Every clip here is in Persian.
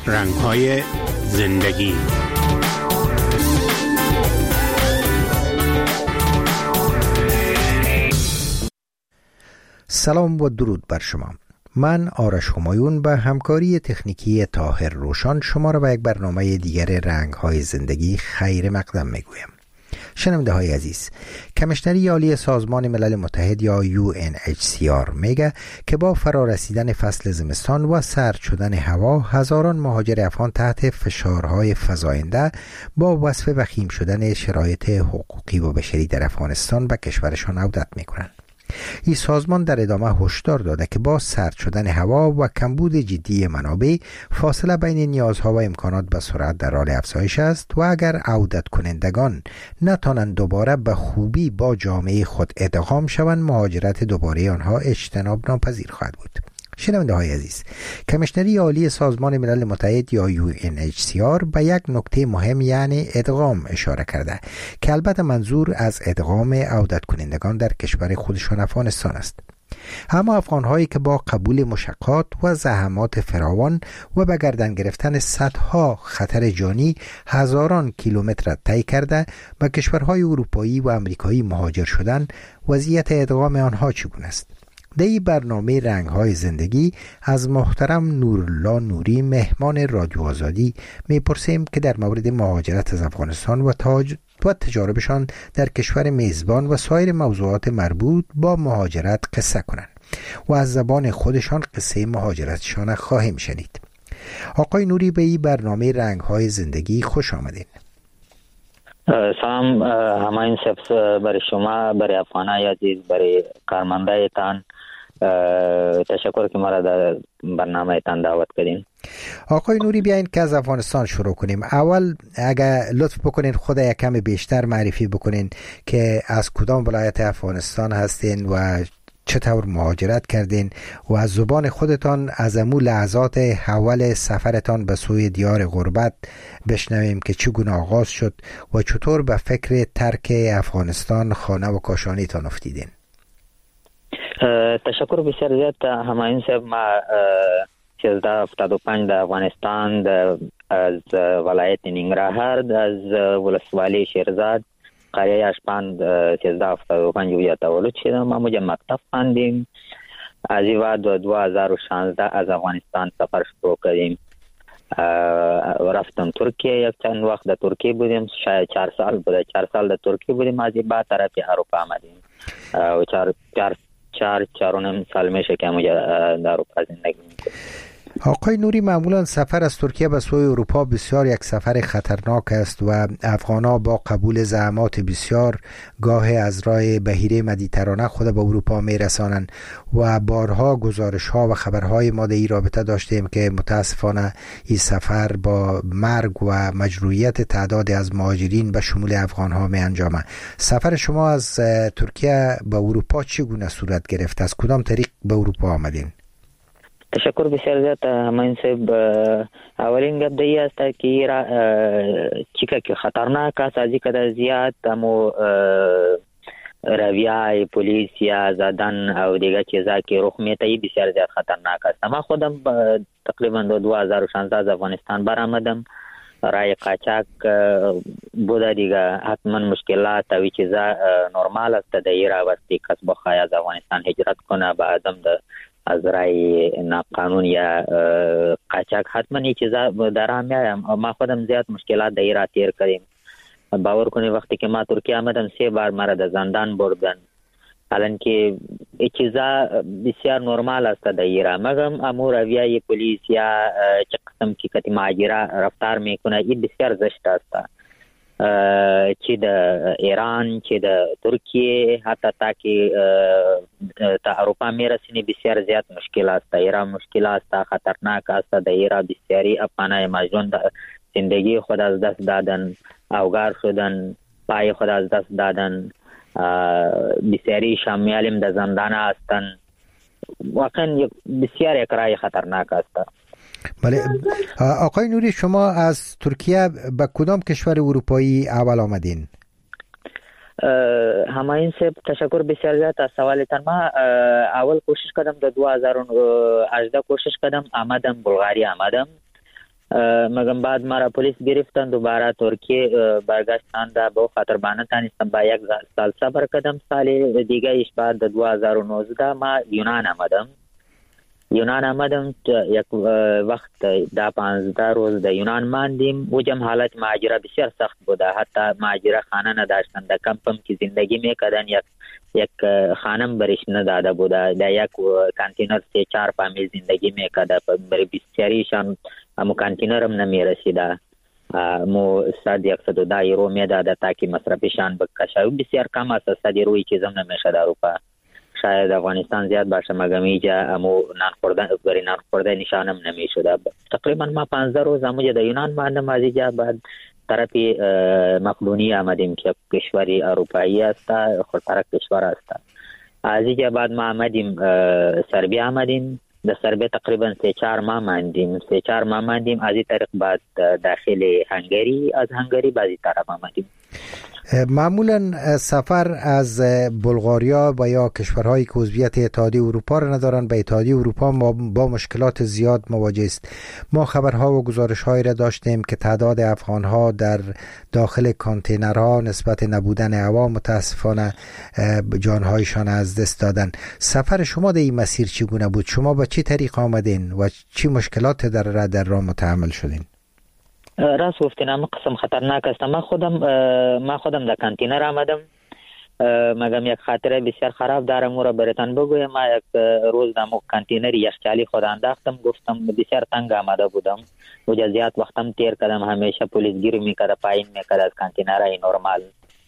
رنگ‌های زندگی. سلام و درود بر شما. من آرش همایون به همکاری تکنیکی طاهر روشان شما را به یک برنامه دیگر رنگ‌های زندگی خیر مقدم میگویم. شنونده های عزیز، کمیشنری عالی سازمان ملل متحد یا UNHCR میگه که با فرارسیدن فصل زمستان و سرد شدن هوا، هزاران مهاجر افغان تحت فشارهای فزاینده با وصف وخیم شدن شرایط حقوقی و بشری در افغانستان به کشورشان عودت میکنند. این سازمان در ادامه هشدار داده که با سرد شدن هوا و کمبود جدی منابع، فاصله بین نیازها و امکانات به سرعت در حال افزایش است و اگر عودت کنندگان نتوانند دوباره به خوبی با جامعه خود ادغام شوند، مهاجرت دوباره آنها اجتناب ناپذیر خواهد بود. شنونده های عزیز، کمیشنری عالی سازمان ملل متحد یا UNHCR به یک نکته مهم یعنی ادغام اشاره کرده که البته منظور از ادغام عودت کنندگان در کشور خودشان افغانستان است. اما افغان‌هایی که با قبول مشقات و زحمات فراوان و به گردن گرفتن صدها خطر جانی هزاران کیلومتر طی کرده به کشورهای اروپایی و آمریکایی مهاجر شدن، وضعیت ادغام آنها چگونه است؟ در این برنامه رنگ‌های زندگی از محترم نورالله نوری، مهمان رادیو آزادی، میپرسیم که در مورد مهاجرت از افغانستان و تجاربشان در کشور میزبان و سایر موضوعات مربوط با مهاجرت قصه کنند و از زبان خودشان قصه مهاجرتشان خواهیم شنید. آقای نوری، به این برنامه رنگ‌های زندگی خوش آمدین. سلام همین سبس برای شما، برای افغانای عزیز، برای کارمندایتان. تشکر که ما را در برنامه تان دعوت کردین. آقای نوری، بیاین که از افغانستان شروع کنیم. اول اگر لطف بکنین خود یک کم بیشتر معرفی بکنین که از کدام ولایت افغانستان هستین و چطور مهاجرت کردین و از زبان خودتان از امو لحظات اول سفرتان به سوی دیار غربت بشنویم که چگونه آغاز شد و چطور به فکر ترک افغانستان خانه و کاشانیتان افتیدین. تشکر بسیار زیاد همایون صاحب. ما 1375 در افغانستان از ولایت ننگرهار از ولسوالی شیرزاد قریه اشپند 1375 ویا تولد شدم. ما مجا مکتب خواندیم. از این بعد 2016 از افغانستان سفر شروع کردیم. رفتم ترکیه، یک چند وقت در ترکیه بودیم، شاید 4 سال بوده. 4 سال در ترکیه بودیم. از این بعد طرف اروپا آمدیم و 4.5 سال میشه که مجا در اروپا زندگی میکنیم. آقای نوری، معمولا سفر از ترکیه به سوی اروپا بسیار یک سفر خطرناک است و افغان‌ها با قبول زحمات بسیار گاه از راه بحیره مدیترانه خود به اروپا میرسانند و بارها گزارش‌ها و خبرهای ما در این رابطه داشتیم که متاسفانه این سفر با مرگ و مجروحیت تعدادی از مهاجرین به شمول افغان‌ها می انجامد. سفر شما از ترکیه به اروپا چگونه صورت گرفت؟ از کدام طریق به اروپا آمدین؟ تشکر بسیار زیاد همین صاحب. اولین گپ دی است که چیکه که خطرناک است از اینکه زیاد همو رویه پلیس یا زدن او دیگه چیزا که رخ میته بسیار زیاد خطرناک است. ما خودم تقریبا 2016 از افغانستان برآمدم. رای قاچاق بوده دیگه، حتما مشکلات او چیزا نرمال است در ایران واسطه کس بخواه از افغانستان هجرت کنه به ادم از رای ناقانون یا قاچاق حتما این چیزا در هم میایم. ما خودم زیاد مشکلات در ایران تیر کردیم. باور کنید وقتی که ما ترکیه آمدم 3 بار مرا در زندان بردن، حالان که این چیزا بسیار نرمال است در ایران. مگم امور رویه پلیس یا چه قسم که کتی مهاجره رفتار میکنه این بسیار زشت است. چی در ایران چی در ترکیه حتی تا که تا اروپا میرسینی بسیار زیاد مشکل است. ایران مشکل است، خطرناک است. در ایران بسیاری افغانای مجنون زندگی خود از دست دادن، اوگار شدن، پای خود از دست دادن، بسیاری شامیالیم در زندان هستند. واقعا بسیار یک رای خطرناک است. بله آقای نوری، شما از ترکیه به کدام کشور اروپایی اول آمدین؟ همین صاحب تشکر بسیار زیاد از سوالتان. ما اول کوشش کردم در 2018 کوشش کردم آمدم بلغاری آمدم. مگم بعد مرا پلیس گرفتن، دوباره ترکیه برگشتند. به خاطر بانه تانستم با 1 سال صبر کردم. سال دیگه ایش بعد 2019 ما یونان آمدم. یک وقت دا 15 روز در یونان ماندیم. اوجم حالت مهاجرت بسیار سخت بوده، حتی مهاجرت خانه نداشتن. در کمپم که زندگی میکردن یک خانم برش نداده بوده. در یک کانتینر 3-4 فامیل زندگی میکرده. برای بسیاریشان امو کانتینر هم نمیرسیده. مو 110 یورو میداده تا که مصرفشان بکشه. بسیار کم است، 100 یورویی چیزم نمیشه در اروپا. شاید افغانستان زیاد باشه مگم اینجا امو نان خورده نشانم نمیشده. تقریبا ما 15 روز اموجا در یونان ماندم. از اینجا بعد طرف مقدونیه آمدیم که کشوری اروپایی است، خودپرک کشور است. از اینجا بعد ما آمدیم سربیا آمدیم. در سربیا تقریبا 3-4 ماه ماندیم. از این طریق بعد داخل هنگری، از هنگری بعد این طرف آمدیم. معمولا سفر از بلغاریا و یا کشورهایی که عضویت اتحادیه اروپا را ندارند به اتحادیه اروپا با مشکلات زیاد مواجه است. ما خبرها و گزارش‌هایی را داشتیم که تعداد افغان‌ها در داخل کانتینرها نسبت نبودن هوا متاسفانه جان‌هایشان از دست دادن. سفر شما در این مسیر چگونه بود؟ شما با چه طریق آمدین و چه مشکلات در راه متحمل شدین؟ راست گفتین، اما قسم خطرناک است. ما خودم در کانتینر آمدم. مگم یک خاطره بسیار خراب دارم او را براتان بگویم. ما یک روز در کانتینر یخچالی خود انداختم. گفتم بسیار تنگ آمده بودم. اوجا زیاد وقتم تیر کردم. همیشه پلیس گیر میکرده، پایین میکرده از کانتینر ای نورمال.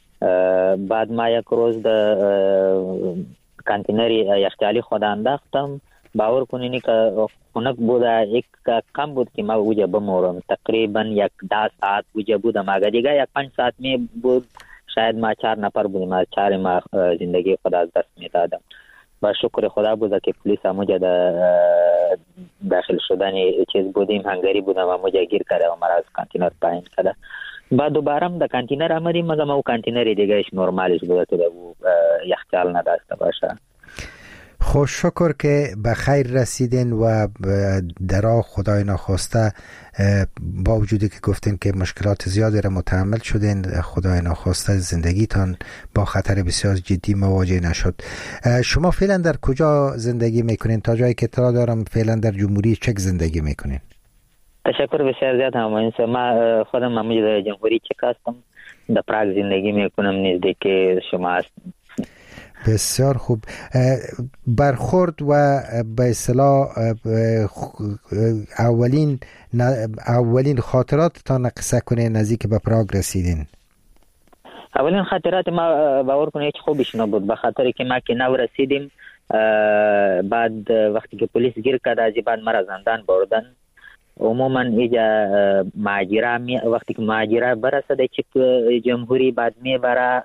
بعد ما یک روز در کانتینر یخچالی خود انداختم. باور کنینی که خنک بوده، یک کم بود که ما اوجا بمورم. تقریبا 10 ساعت اوجا بودم. اگر دیگه 5 ساعت می بود شاید ما 4 نفر بودیم. از 4 ما زندگی خود از دست می دادم. با شکر خدا بوده که پلیس هموجا داخل شدن چیز بودیم. هنگری بودم هموجا گیر کرده و مرا از کانتینر پایین کرده. بعد دوباره در کانتینر آمدیم. مگم او کانتینر دیگه ایش نورمالش بوده که یخچال نداشته باشه. خوش شکر که به خیر رسیدین و درا خدای ناخواسته با وجودی که گفتین که مشکلات زیادی را متحمل شدین، خدای ناخواسته زندگیتان با خطر بسیار جدی مواجه نشد. شما فعلا در کجا زندگی میکنین؟ تا جایی که اطلاع دارم فعلا در جمهوری چک زندگی میکنین. تشکر بسیار زیاد همین. ما خودم در جمهوری چک هستم. در پراگ زندگی میکنم نزدیک شما هستم. بسیار خوب. برخورد و به اصطلاح اولین خاطراتتان قصه کنین نزدیک به پراگ رسیدین. اولین خاطرات ما باور کنید هیچ خوبیش نبود، به خاطر که ما که نو رسیدیم. بعد وقتی که پلیس گیر کرد از بعد مرا زندان بردن. عموما اینجا وقتی که مهاجره برسده چک جمهوری بعد میبره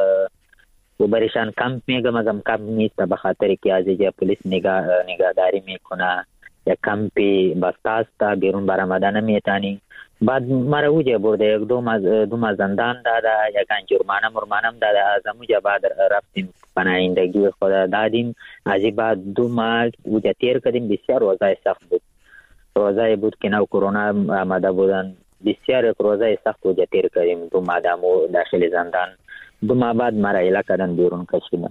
و برشان کمپ میگم. ازم کمپ نیست به خاطر که از اینجا پلیس نگهداری میکنه. یک کمپی بسته بیرون برآمدن نمیتونی. بعد مرا اوجا برده 2 ماه زندان داده، یک جرمانم داده. از اونجا بعد رفتیم پناهندگی خود دادیم. از این بعد 2 ماه اوجا تیر کردیم. بسیار وضعیت سخت بود. روزایی بود که نو کرونا آمده بودن. بسیار روزای سخت اوجا تیر کردیم. 2 ماه داخل زندان. 2 ماه بعد مرا ایلا کردن بیرون کشیدن.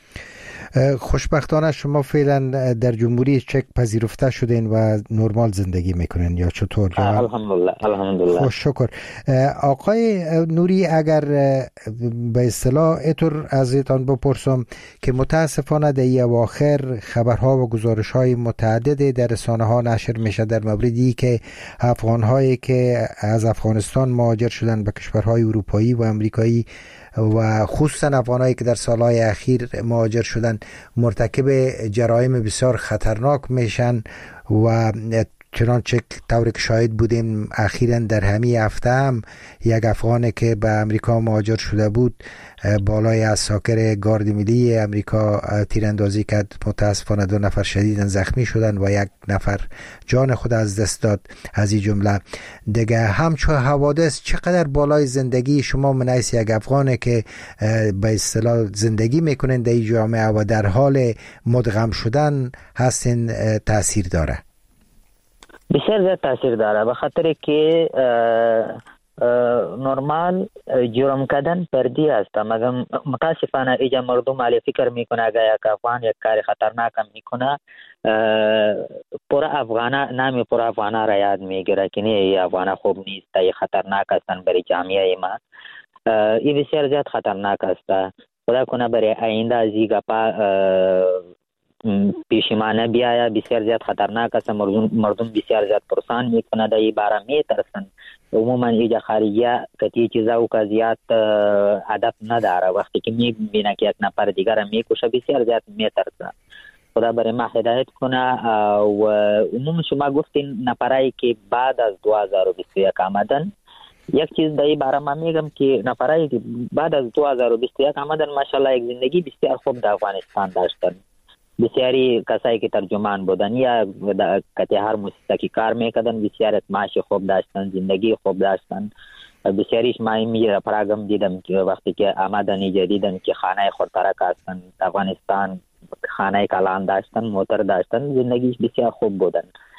خوشبختانه شما فعلا در جمهوری چک پذیرفته شدین و نرمال زندگی میکنین یا چطور؟ الحمدلله. خوش شکر. آقای نوری، اگر به اصطلاح اینطور ازتان بپرسم که متاسفانه در این اواخر خبرها و گزارش‌های متعدد در رسانه‌ها نشر میشه در موردی که افغان‌هایی که از افغانستان مهاجر شدن به کشورهای اروپایی و امریکایی و خصوصا افغانایی که در سالهای اخیر مهاجر شدن مرتکب جرایم بسیار خطرناک میشن و چنانچه طوری که شاهد بودیم اخیراً در همین هفته هم یک افغانی که به امریکا مهاجر شده بود بالای عساکر گارد ملی امریکا تیراندازی کرد. متاسفانه 2 نفر شدیداً زخمی شدن و 1 نفر جان خود از دست داد. از این جمله دیگه همچون حوادث چقدر بالای زندگی شما منعکس یک افغانی که به اصطلاح زندگی میکنن در این جامعه و در حال مدغم شدن هستین تاثیر داره؟ بسیار زیاد تاثیر داره، به خاطر که نرمال جرم کردن پردی است، مگر متاسفانه ایجا مردم علی فکر میکنه اگر یک افغان یک کار خطرناک میکنه پورا افغانا نام پورا افغانا را یاد میگیره که نه ای افغانا خوب نیست، ای خطرناک هستن برای جامعه ما. این بسیار زیاد خطرناک است. خدا کنه برای آینده از این گپا پیشمانه بیاید. بسیار زیاد خطرناک است، مردم بسیار زیاد پرسان میکنه، در این باره میترسن. عموما ایجا خارجیه کتی چیزا و که زیاد هدف نداره، وقتی که میبینه که یک نفر دیگر میکشه بسیار زیاد میترسه. خدا برای ما هدایت کنه. و عموما شما گفتین نفرایی که بعد از 2021 آمدن، یک چیز در این باره ما میگم که نفرایی که بعد از 2021 آمدن ماشاءالله یک زندگی بسیار خوب در افغانستان داشتن. بسیاری کسایی که ترجمان بودن یا کتی هر موسیقی که کار میکردن بسیار معاش خوب داشتن، زندگی خوب داشتن. بسیاریش ما میره پراگم دیدم که وقتی که آمدن جدیدن که خانه خودترک هستن افغانستان، خانه کلان داشتن، موتر داشتن، زندگیش بسیار خوب بودن.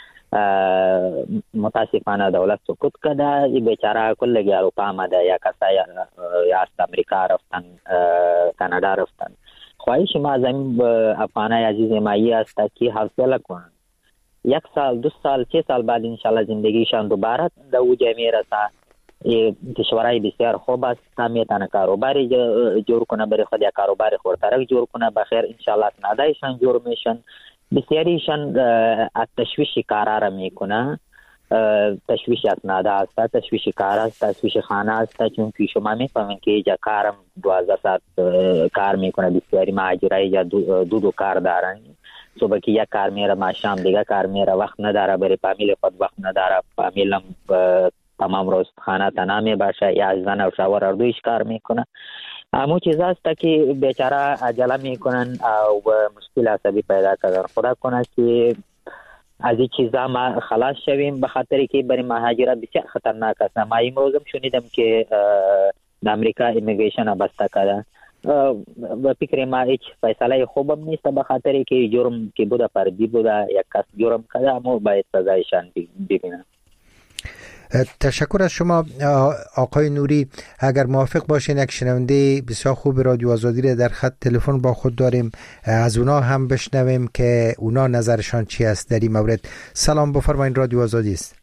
متاسفانه دولت سکوت کرده. این بیچاره کلگی اروپا آمده، یا کسایی یا است امریکا رفتن، کانادا رفتن. خواهش ما از این افغانای عزیز مایی است که حوصله کنن، 1 سال 2 سال 3 سال بعد انشالله زندگیشان دوباره در اوج میرسه. کشورهای بسیار خوب است، میتونه کاروباری جور کنه، برای خود یک کاروبار خودترک جور کنه، بخیر انشالله اسنادایشان جور میشن. بسیاریشان از تشویش کارا را میکنه، تشویش اسناد است، تشویش کار است، تشویش خانه است، چون که شما میفهمین که اینجا کارم 12 ساعت کار میکنه. بسیاری مهاجرای یا دو کار دارن، صبح که یک کار میره ما شام دیگه کار میره، وقت نداره برای فامیل خود، وقت نداره فامیلم تمام روز خانه تنها باشه، یا زن و شوهر اردویش کار میکنه. همون چیز است که بیچاره عجله میکنن و مشکل عصبی پیدا کردن. خدا کنه که از این چیزا ما خلاص شویم، به خاطر که برای مهاجرت بسیار خطرناک است. ما امروزم شنیدم که در امریکا ایمیگریشن بسته کرده. به فکر ما هیچ فیصله خوبم نیست، به خاطر که جرم که بوده پردی بوده، یک کس جرم کرده اما باید سزایشان ببینن. تشکر از شما آقای نوری. اگر موافق باشین یک شنونده بسیار خوب رادیو آزادی را در خط تلفن با خود داریم، از اونا هم بشنویم که اونا نظرشان چی است در این مورد. سلام بفرمایین، رادیو آزادی است.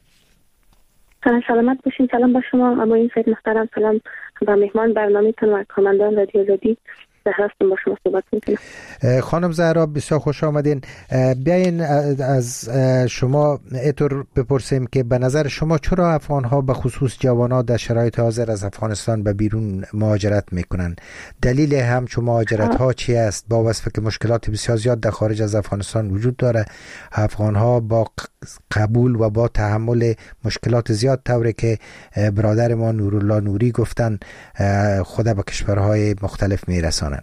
سلامت باشین. سلام با شما اماین سید محترم، سلام با مهمان برنامه‌تون و کامندان رادیو آزادی. هستم با شما صحبت میکنم. خانم زهرا بسیار خوش آمدین. بیاین از شما اینطور بپرسیم که به نظر شما چرا افغان‌ها به خصوص جوان‌ها در شرایط حاضر از افغانستان به بیرون مهاجرت میکنن؟ دلیل همچون مهاجرت‌ها چی است؟ با وصف که مشکلات بسیار زیاد در خارج از افغانستان وجود داره، افغان‌ها با قبول و با تحمل مشکلات زیاد، طوری که برادر ما نورالله نوری گفتن خدا به کشورهای مختلف میرسانن.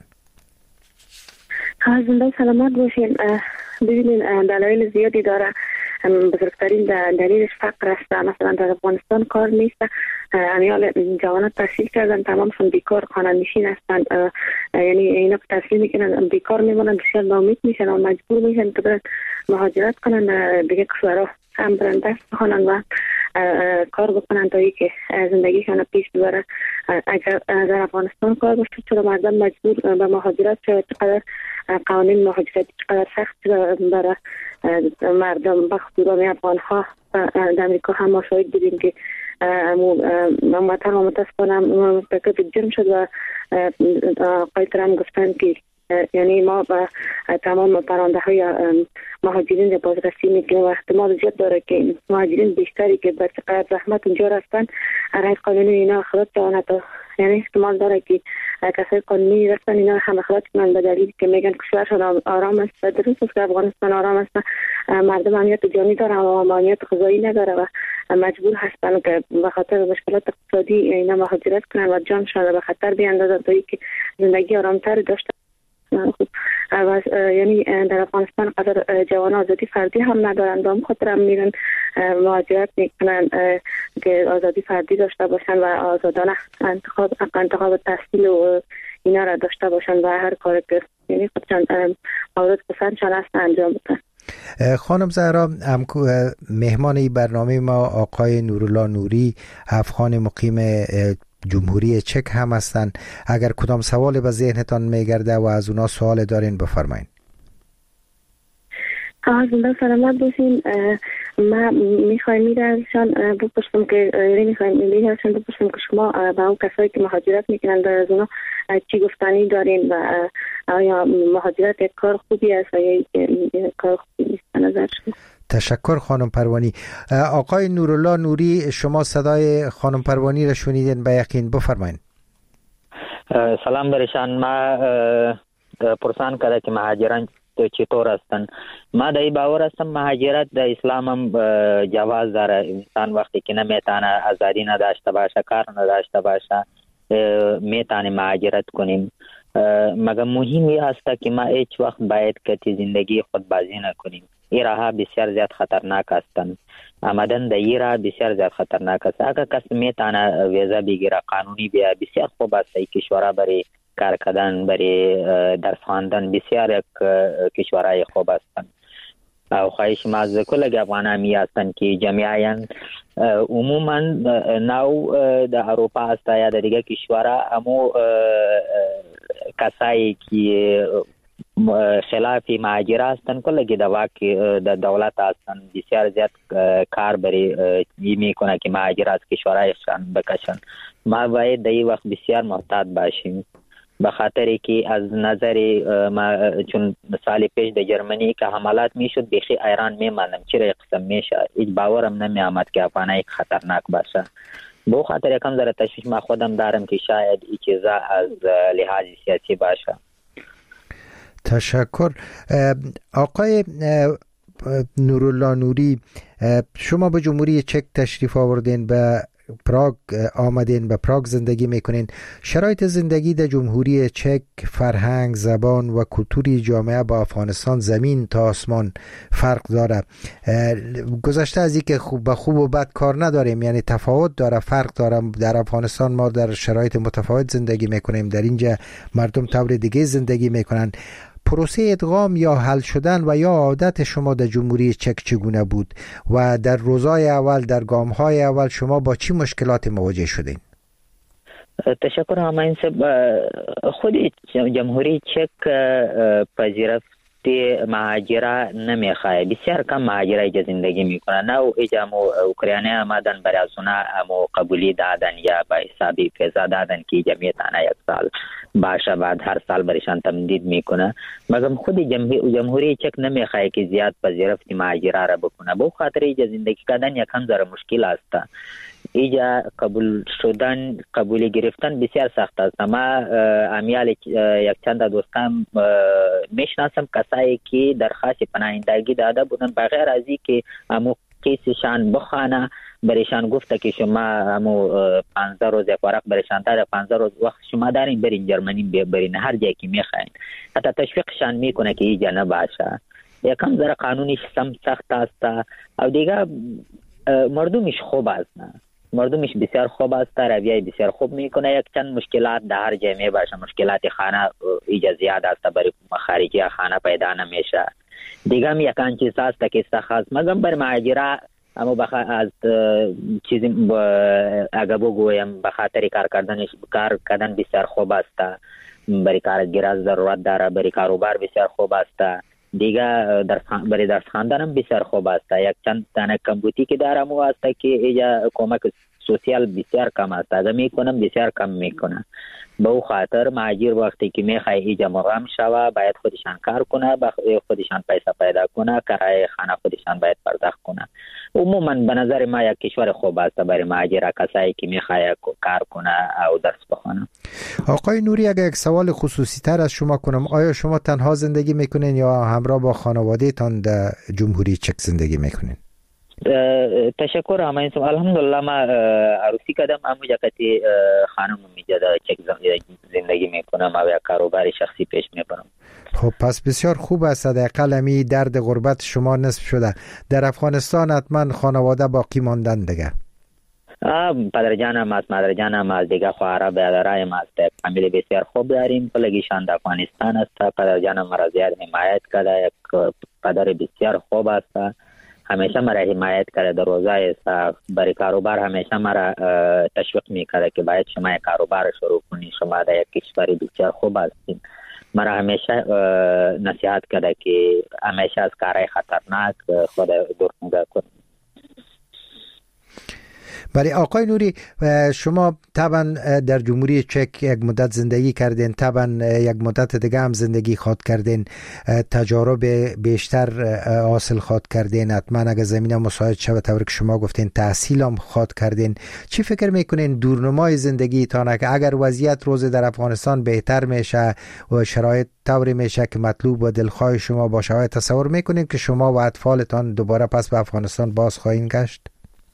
زنده سلامت باشین. ببینین دلایل زیادی داره. بزرگترین دلیلش فقر است. مثلا در افغانستان کار نیست، امیال جوانات تحصیل کردن تمامشون بیکار خانه نشین هستند، یعنی اینا که تحصیل میکنن بیکار میمونن، بسیار ناامید میشن و مجبور میشن که برن مهاجرت کنن دیگه کشورها، هم برن دست بخونن و کار بکنن تا ای که زندگیشان پیش ببره. اگر در افغانستان کار باشه چرا مردم مجبور به مهاجرت شد؟ چقدر قوانین مهاجرت چقدر سخت برای مردم به خصوص افغان ها در امریکا هم ما شاهد بودیم که متاسفانه مرتکب جرم شد و آقای ترامپ گفتن که یعنی ما با تمام پرونده های مهاجرین بازرسی میکنیم و احتمال زیاد داره که مهاجرین بیشتری که به چقدر زحمت اونجا رفتن رای قانونی اینا خلاص جوانت، یعنی احتمال داره که کسای قانونی رفتن اینا هم خلاص کنن به دلیل که میگن کشورشون آرام است. درست است که افغانستان آرام است، مردم امنیت جانی داره و امنیت غذایی نداره و مجبور هستن که به خاطر مشکلات اقتصادی اینا مهاجرت کنن و جانشون به خطر بیاندازن تا اینکه زندگی آرامتر داشته. یعنی در افغانستان قدر جوان آزادی فردی هم ندارند، به خاطر هم میرن مهاجرت میکنن که آزادی فردی داشته باشن و آزادانه انتخاب تحصیل و اینا را داشته باشن و هر کاری که یعنی خودشان مورد پسندشان است انجام بدن. خانم زهرا، مهمان این برنامه ما آقای نورالله نوری، افغان مقیم جمهوری چک هم هستند. اگر کدام سوال به ذهنتان میگرده و از اونا سوال دارین بفرمایید. زنده سلامت باشین. ما میخوایم میرشان بپرسم که میرشان بپرسم که شما با اون کسایی که مهاجرت میکنن در از اونا چی گفتنی دارین و آیا مهاجرت یک کار خوبی است یا یک کار خوبی نیست به نظر شما؟ تشکر خانم پروانی. آقای نورالله نوری، شما صدای خانم پروانی را شنیدین به یقین، بفرمایید. سلام برشان. ما پرسان کرده که مهاجران چطور هستن. ما در این باور هستم مهاجرت در اسلام هم جواز داره. انسان وقتی که نمیتونه آزادی نداشته باشه، کار نداشته باشه، میتونه مهاجرت کنیم. مگر مهمی هست که ما هیچ وقت باید که زندگی خود بازی نکنیم. این راه بسیار زیاد خطرناک هستند. آمدن در این راه بسیار زیاد خطرناک است. اگر کس میتونه ویزا بگیره قانونی بیا، بسیار خوب است. این کشورها برای کار کردن، برای درس خواندن بسیار یک کشورهای خوب هستند. او خواهش ما از کل افغانان می هستند که جمعیان عموما نو در اروپا هست یا در دیگه کشورها، امو کسایی که خلاف مهاجر هستند کلگی در دولت هستند بسیار زیاد کار برای میکنه که مهاجر از کشورهایشان بکشن. ما باید در این وقت بسیار محتاط باشیم، به خاطر که از نظر ما چون سال پیش در جرمنی که حملات میشد بخی ایران میماندم چرا قسم میشه، هیچ باورم نمی آمد که افغانای خطرناک باشه. به خاطر یکم ذره تشویش ما خودم دارم که شاید این چیزا از لحاظ سیاسی باشه. تشکر. آقای نورالله نوری، شما به جمهوری چک تشریف آوردین، به پراگ آمدین، به پراگ زندگی میکنین. شرایط زندگی در جمهوری چک، فرهنگ، زبان و کلتوری جامعه با افغانستان زمین تا آسمان فرق داره. گذشته از این که به خوب و بد کار نداریم، یعنی تفاوت داره، فرق داره. در افغانستان ما در شرایط متفاوت زندگی میکنیم، در اینجا مردم طور دیگه زندگی میکنن. پروسه ادغام یا حل شدن و یا عادت شما در جمهوری چک چگونه بود و در روزهای اول، در گامهای اول شما با چی مشکلات مواجه شدین؟ تشکر همین خود جمهوری چک پذیرفت مهاجره نمیخواه. بسیار کم مهاجره ایجا زندگی میکنن. نه ایجا اوکراینی آمدن برای از اونا قبولی دادن یا با حسابی فیضا دادن که ایجا میتانه یک سال باشه، بعد هر سال برشان تمدید میکنه. مگر خود جمهوری چک نمیخواه که زیاد پذیرفت مهاجره را بکنه. به خاطر ایجا زندگی کردن یکم ذره مشکل است. ایجا قبول شدن، قبولی گرفتن بسیار سخت است. ما امیال یک چند دوستان میشناسم کسایی که درخواست پناهندگی داده بودن، بغیر از این که امو کیسشان بخوانه برایشان گفته که شما امو 15 روز یک ورق برایشان داده، 15 روز وقت شما دارین برین جرمنی برین هر جایی که میخواین. حتی تشویقشان میکنه که ایجا نباشه. یکم ذره قانونیش سخت است. او دیگه مردمش خوب است، مردمش بسیار خوب است، رویه بسیار خوب میکنه. یک چند مشکلات در هر جای باشه، مشکلات خانه ایجا زیاد است، برای خارجی خانه پیدا نمیشه. دیگه هم یکان چیز است که سخت است. مگم بر مهاجره اما از چیزی اگه بگویم به خاطر کار کردن بسیار خوب است، برای کارگیری ضرورت داره، برای کاروبار بسیار خوب است. دیگه برای درس خواندن هم بسیار خوب است. یک چند تانه کمبوتی که دارم او است که ایجا کمک سوسیال بسیار کم است. اگه میکنم بسیار کم میکنه. به او خاطر مهاجر وقتی که میخواه ایجا مقام شوه باید خودشان کار کنه، خودشان پیسه پیدا کنه، کرایه خانه خودشان باید پرداخت کنه. عموما به نظر ما یک کشور خوب است برای مهاجر کسایی که میخواه کار کنه او درس بخونه. آقای نوری، اگر یک سوال خصوصی تر از شما کنم، آیا شما تنها زندگی میکنین یا همراه با خانواده تان در جمهوری چک زندگی میکنین؟ تشکر همین. الحمدلله ما عروسی کردم، اما جاکتی خانم میجا در چک زندگی میکنم و یک کاروبار شخصی پیش میبرم. خب پس بسیار خوب است. حداقل امی درد غربت شما نصف شده. در افغانستان حتما خانواده باقی ماندن دیگه؟ پدر جانم است، مادر جانم است، دیگه خواهر برادرای است. فامیل بسیار خوب داریم. پلگیشان در افغانستان است. پدر جانم مرا زیاد حمایت کرده. یک قدر بسیار خوب است. همیشه مرا حمایت کرده در روزای برای کاروبار، همیشه مرا تشویق میکرده که باید شما یک کاروبار شروع کنی، شما در یک کشور بسیار خوب هستین. مرا همیشه نصیحت کرده که همیشه از کارهای خطرناک خود دور نگاه کنیم. برای آقای نوری، شما طبعا در جمهوری چک یک مدت زندگی کردین، طبعا یک مدت دیگه هم زندگی خواد کردین، تجارب بیشتر حاصل خواد کردین، حتما اگه زمینه مساعد شود طور که شما گفتین تحصیل هم خواد کردین. چی فکر میکنین دورنمای زندگی تانه که اگر وضعیت روز در افغانستان بهتر میشه و شرایط طوری میشه که مطلوب و دلخواه شما باشه، های تصور میکنین که شما و اطفالتان دوباره پس به افغانستان باز خواهید گشت؟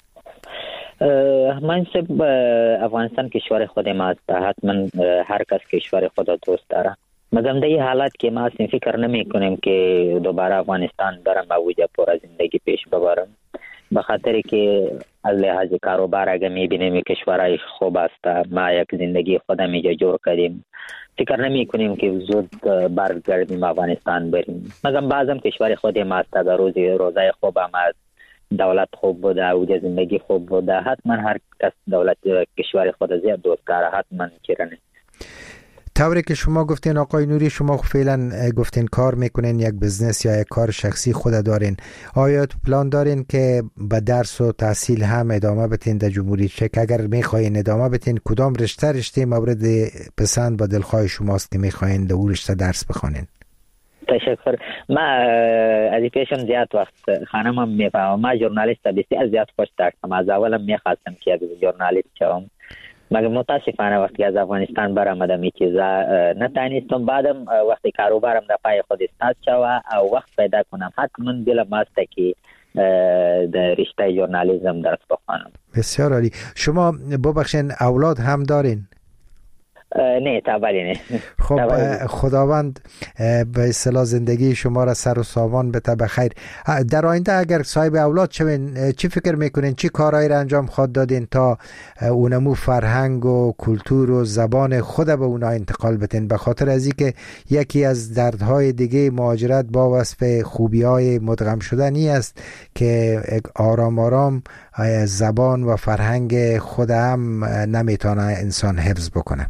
من سب افغانستان کشور خود ما است، حتما هر کس کشور خود دوست داره، مگر در این حالت که ما اصلا فکر نمی کنیم که دوباره افغانستان برم و وجه پر زندگی پیش ببرم، به خاطر که از لحاظ کاروبار اگر می بینیم کشورهای خوب است، ما یک زندگی خودم اینجا جور کردیم، فکر نمی کنیم که زود برگردیم افغانستان بریم. مگر بعضم کشور خود ما است، اگر روزای خوب هم است، دولت خوب بوده، اوج زندگی خوب بوده، حتما هر کس دولت کشور خود زیاد دوست داره، حتما چرنه. طوری که شما گفتین آقای نوری، شما فعلا گفتین کار میکنین، یک بزنس یا یک کار شخصی خود دارین، آیا پلان دارین که به درس و تحصیل هم ادامه بدین در جمهوری چک؟ اگر میخواین ادامه بدین کدام رشته مورد پسند و دلخواه شماست که میخواین در اون رشته درس بخونین؟ تشکر. ما از پیشم زیاد وقت خانمم میفهمم، ما ژورنالیست بسیار زیاد خوش داشتم، از اولم میخواستم که یک ژورنالیست شوم، مگر متاسفانه وقتی از افغانستان برآمدم این چیزا نتانستم. بعدم وقتی کاروبارم در پای خود استاد شد او وقت پیدا کنم، حتما دلم است که در رشته ژورنالیسم درس بخوانم. بسیار عالی. شما ببخشید اولاد هم دارین؟ نه طبعا نه. خب خداوند به اصطلاح زندگی شما را سر و سامان بده بخیر. در آینده اگر صاحب اولاد شوین چی فکر میکنین، چی کارهایی را انجام خواهد دادین تا اونمو فرهنگ و کلتور و زبان خود به اونا انتقال بدین؟ به خاطر از اینکه یکی از دردهای دیگه مهاجرت با وصف خوبی‌های مدغم شدنی است که آرام آرام زبان و فرهنگ خود هم نمیتونه انسان حفظ بکنه.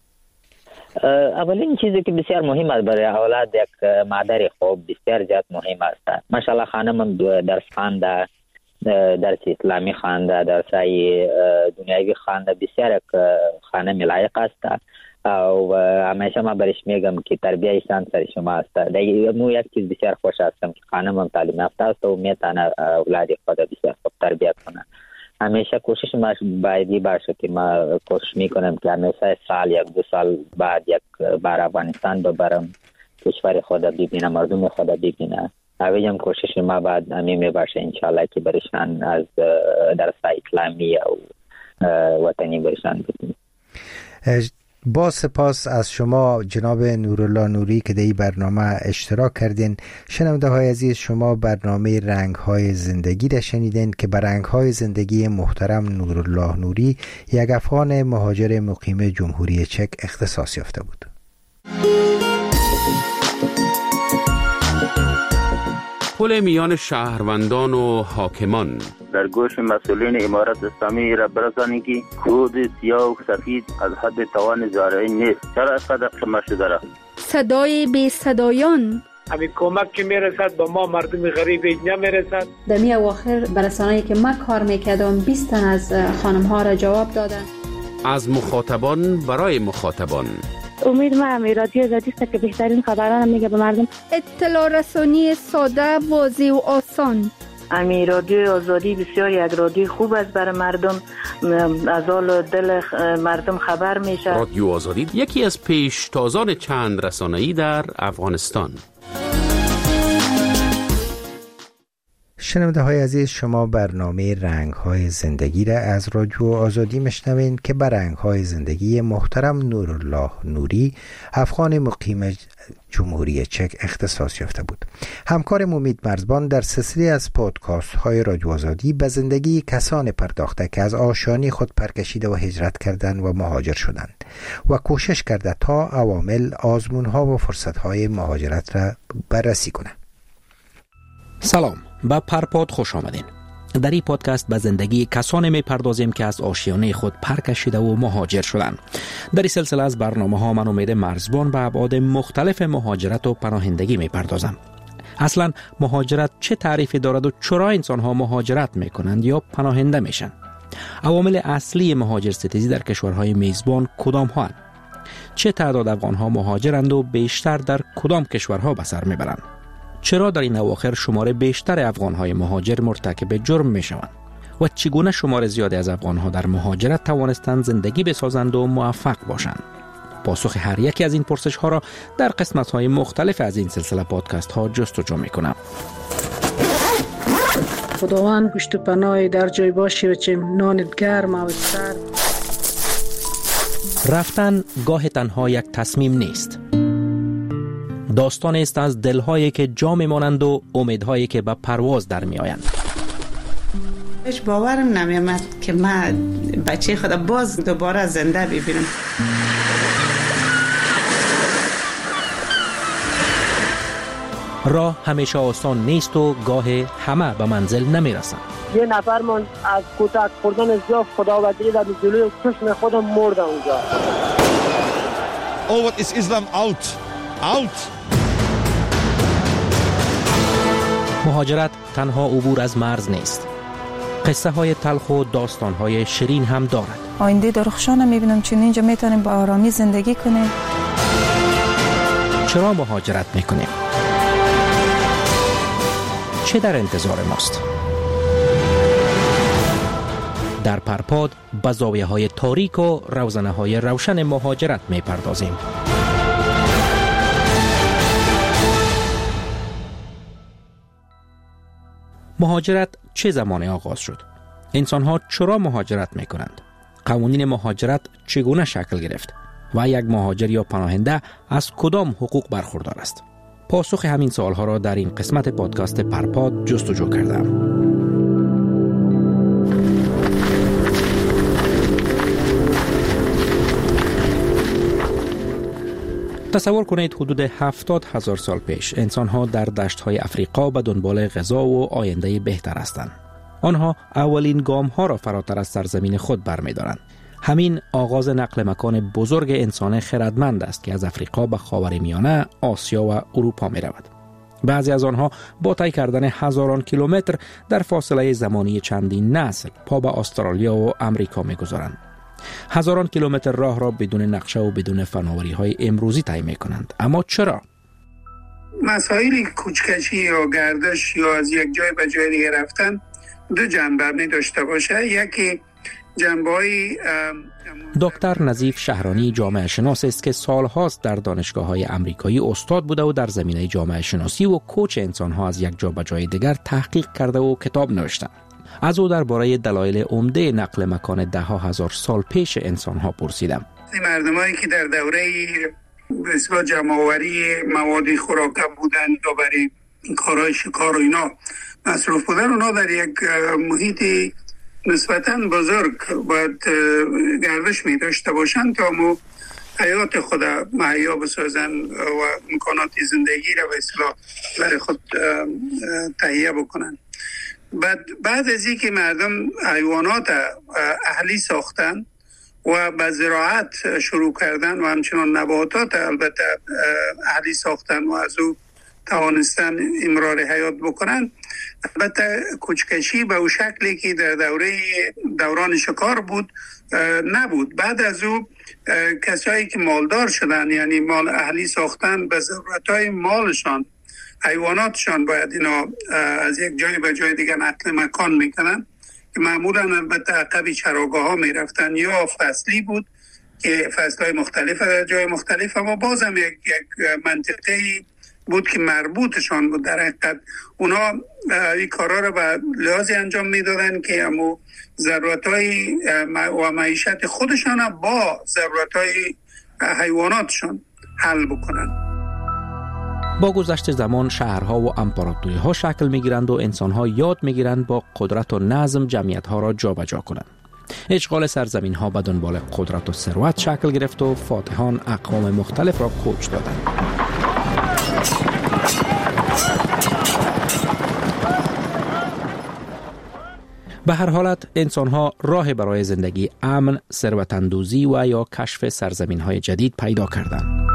اولین چیزی که بسیار مهم است برای اولاد یک مادر خوب بسیار زیاد مهم است. ماشاءالله خانمم درس خوانده، درس اسلامی خوانده، درسای دنیوی خوانده، بسیار یک خانم لایق است و همیشه ما برش میگم که تربیت ایشان سر شما است. مو یک چیز بسیار خوش هستم که خانمم تعلیم یافته است و میتونه اولاد خود بسیار خوب تربیت کنه. همیشه کوشش ما باید باشه که ما کوشش میکنم که همیشه سال یک دو سال بعد یک بار افغانستان ببرم، کشور خود ببینم، مردم خود ببینم. اویجم کوشش ما بعد همین باشه انشالله که برشان از درس اسلامی و وطنی برشان بدیم. با سپاس از شما جناب نورالله نوری که در این برنامه اشتراک کردین. شنونده های عزیز، شما برنامه رنگ های زندگی را شنیدین که بر رنگ های زندگی محترم نورالله نوری، یک افغان مهاجر مقیم جمهوری چک اختصاص یافته بود. پل میان شهروندان و حاکمان در گوش مسئولین امارت اسلامی را برسانید که کود سیاه و سفید از حد توان زارعی نیست. چرا اینقدر قمه شده را؟ صدای بی صدایان، همین کمک که میرسد با ما مردم غریب نمیرسد. در می اواخر برسانه‌ای که من کار میکردم 20 تن از خانم ها را جواب دادن. از مخاطبان برای مخاطبان. امید ما رادیو آزادی است که بهترین خبران میگه به مردم. اطلاع رسانی ساده، واضح و آسان. امی رادیو آزادی بسیار یک رادیو خوب است برای مردم، از حال دل مردم خبر میشه. رادیو آزادی یکی از پیشتازان چند رسانه‌ای در افغانستان. شنونده های عزیز، شما برنامه رنگ های زندگی را از رادیو آزادی مشنوین که بر رنگ های زندگی محترم نورالله نوری، افغان مقیم جمهوری چک اختصاص یافته بود. همکارم امید مرزبان در سلسله از پادکست های رادیو آزادی به زندگی کسان پرداخته که از آشانی خود پرکشیده و هجرت کردند و مهاجر شدند و کوشش کرده تا عوامل، آزمون ها و فرصت های مهاجرت را بررسی کنند. سلام، به پرپاد خوش آمدین. در این پادکست به زندگی کسانی میپردازیم که از آشیانه خود پر کشیده و مهاجر شدند. در این سلسله از برنامه ها من امید مرزبان به ابعاد مختلف مهاجرت و پناهندگی میپردازم. اصلا مهاجرت چه تعریفی دارد و چرا انسان ها مهاجرت میکنند یا پناهنده میشن؟ عوامل اصلی مهاجرستیزی در کشورهای میزبان کدام ها هستند؟ چه تعداد افغان ها مهاجرند و بیشتر در کدام کشورها به سر میبرند؟ چرا در این اواخر شمار بیشتر افغان‌های مهاجر مرتکب جرم می‌شوند و چگونه شمار زیادی از افغان‌ها در مهاجرت توانستند زندگی بسازند و موفق باشند؟ پاسخ هر یکی از این پرسش‌ها را در قسمت‌های مختلف از این سلسله پادکست‌ها جستجو می‌کنم. خداوند پشت و پناهی در جای باشی و چه نانت گرم و سرد. رفتن گاه تنها یک تصمیم نیست. داستان است از دلهایی که جا میمانند و امیدهایی که به پرواز در می آیند. هیچ باورم نمیامد که من بچه خدا باز دوباره زنده ببینم. راه همیشه آسان نیست و گاه همه به منزل نمی رسند. یه نفر من از کتک خوردن زیاد خدا و دیده در جلوی چشم خودم مرد اونجا. Oh, what is Islam out? Out! مهاجرت تنها عبور از مرز نیست. قصه های تلخ و داستان های شیرین هم دارد. آینده درخشان میبینم چون اینجا میتونیم با آرامی زندگی کنیم. چرا مهاجرت میکنیم؟ چه در انتظار ماست؟ در پرپاد به زاویه های تاریک و روزنه های روشن مهاجرت میپردازیم. مهاجرت چه زمانی آغاز شد؟ انسان‌ها چرا مهاجرت می‌کنند؟ قوانین مهاجرت چگونه شکل گرفت؟ و یک مهاجر یا پناهنده از کدام حقوق برخوردار است؟ پاسخ همین سوال‌ها را در این قسمت پادکست پرپاد جستجو کردم. تصور کنید حدود 70,000 سال پیش انسان‌ها در دشت‌های افریقا به دنبال غذا و آینده بهتر هستند. آنها اولین گام‌ها را فراتر از سرزمین خود برمی‌دارند. همین آغاز نقل مکان بزرگ انسان خردمند است که از افریقا به خاورمیانه، آسیا و اروپا می‌رود. بعضی از آنها با طی کردن هزاران کیلومتر در فاصله زمانی چندین نسل پا به استرالیا و آمریکا می‌گذارند. هزاران کیلومتر راه را بدون نقشه و بدون فناوری‌های امروزی طی می‌کنند. اما چرا؟ مسائل کوچکشی یا گردش یا از یک جای به جای دیگر رفتن دو جنبه می داشته باشه. یکی جنبه‌ای دکتر نظیف شهرانی جامعه شناس است که سالهاست در دانشگاه‌های آمریکایی استاد بوده و در زمینه جامعه شناسی و کوچ انسان‌ها از یک جا به جای دیگر تحقیق کرده و کتاب نوشته. از او درباره دلایل عمده نقل مکان ده‌ها هزار سال پیش انسان‌ها پرسیدم. مردمایی که در دوره بسیار جمع‌آوری مواد خوراکه بودن یا برای کارهای شکار و اینا مصروف بودن، اونا در یک محیط نسبتاً بزرگ باید گردش می داشته باشن تا حیات خود مهیا بسازن و امکانات زندگی را به اصطلاح برای خود تهیه بکنن. بعد از اینکه مردم حیوانات اهلی ساختن و به زراعت شروع کردن و همچنان نباتات البته اهلی ساختن و از او توانستن امرار حیات بکنن، البته کوچکشی به او شکلی که در دوران شکار بود نبود. بعد از او کسایی که مالدار شدن، یعنی مال اهلی ساختن، به ضرورتهای مالشان حیواناتشان باید اینا از یک جای به جای دیگر نقل مکان میکنن که معمولا البته عقب چراگاه ها میرفتن یا فصلی بود که فصلهای مختلف در جای مختلف، اما بازم یک منطقه‌ای بود که مربوطشان بود. در حقیقت اونا این کارا رو به لحاظی انجام میدادن که همو ضرورتهای و معیشت خودشان با ضرورتهای حیواناتشان حل بکنن. با گذشت زمان شهرها و امپراتوری‌ها شکل می‌گیرند و انسان‌ها یاد می‌گیرند با قدرت و نظم جمعیت‌ها را جابجا کنند. اشغال سرزمین‌ها به دنبال قدرت و ثروت شکل گرفت و فاتحان اقوام مختلف را کوچ دادند. به هر حالت انسان‌ها راه برای زندگی امن، ثروت‌اندوزی و یا کشف سرزمین‌های جدید پیدا کردند.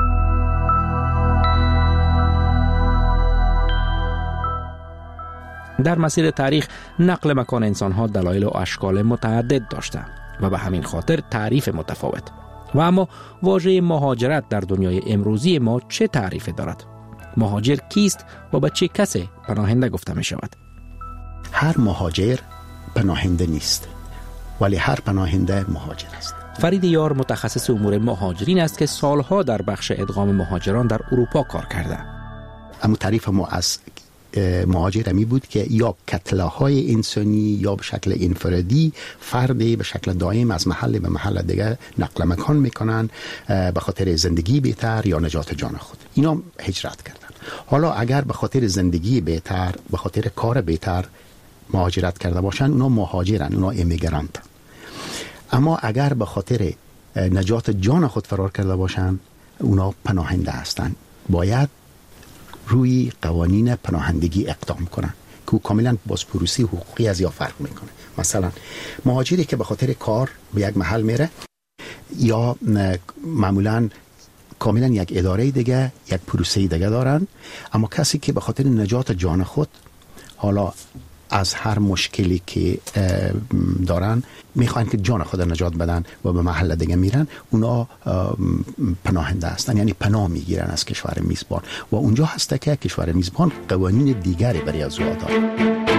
در مسیر تاریخ نقل مکان انسان‌ها دلایل و اشکال متعدد داشته و به همین خاطر تعریف متفاوت. و اما واژه مهاجرت در دنیای امروزی ما چه تعریفی دارد؟ مهاجر کیست و به چه کسی پناهنده گفته می شود؟ هر مهاجر پناهنده نیست، ولی هر پناهنده مهاجر است. فرید یار متخصص امور مهاجرین است که سالها در بخش ادغام مهاجران در اروپا کار کرده. اما تعریف ما از مهاجر می بود که یا کتلاهای انسانی یا به شکل انفرادی فردی به شکل دائم از محل به محل دیگر نقل مکان میکنن به خاطر زندگی بهتر یا نجات جان خود. اینا هجرت کردن. حالا اگر به خاطر زندگی بهتر، به خاطر کار بهتر مهاجرت کرده باشن، اونا مهاجرن، اونا امیگرانت. اما اگر به خاطر نجات جان خود فرار کرده باشن، اونا پناهنده هستن. باید روی قوانین پناهندگی اقدام کنن که کاملا بازپرسی حقوقی از یا فرق میکنه. مثلا مهاجری که به خاطر کار به یک محل میره یا معمولا کاملا یک اداره دیگه، یک پروسه دیگه دارن، اما کسی که به خاطر نجات جان خود حالا از هر مشکلی که دارن میخوان که جان خود نجات بدن و به محل دیگه میرن، اونا پناهنده هستن، یعنی پناه میگیرن از کشور میزبان و اونجا هسته که کشور میزبان قوانین دیگری برای از او داره.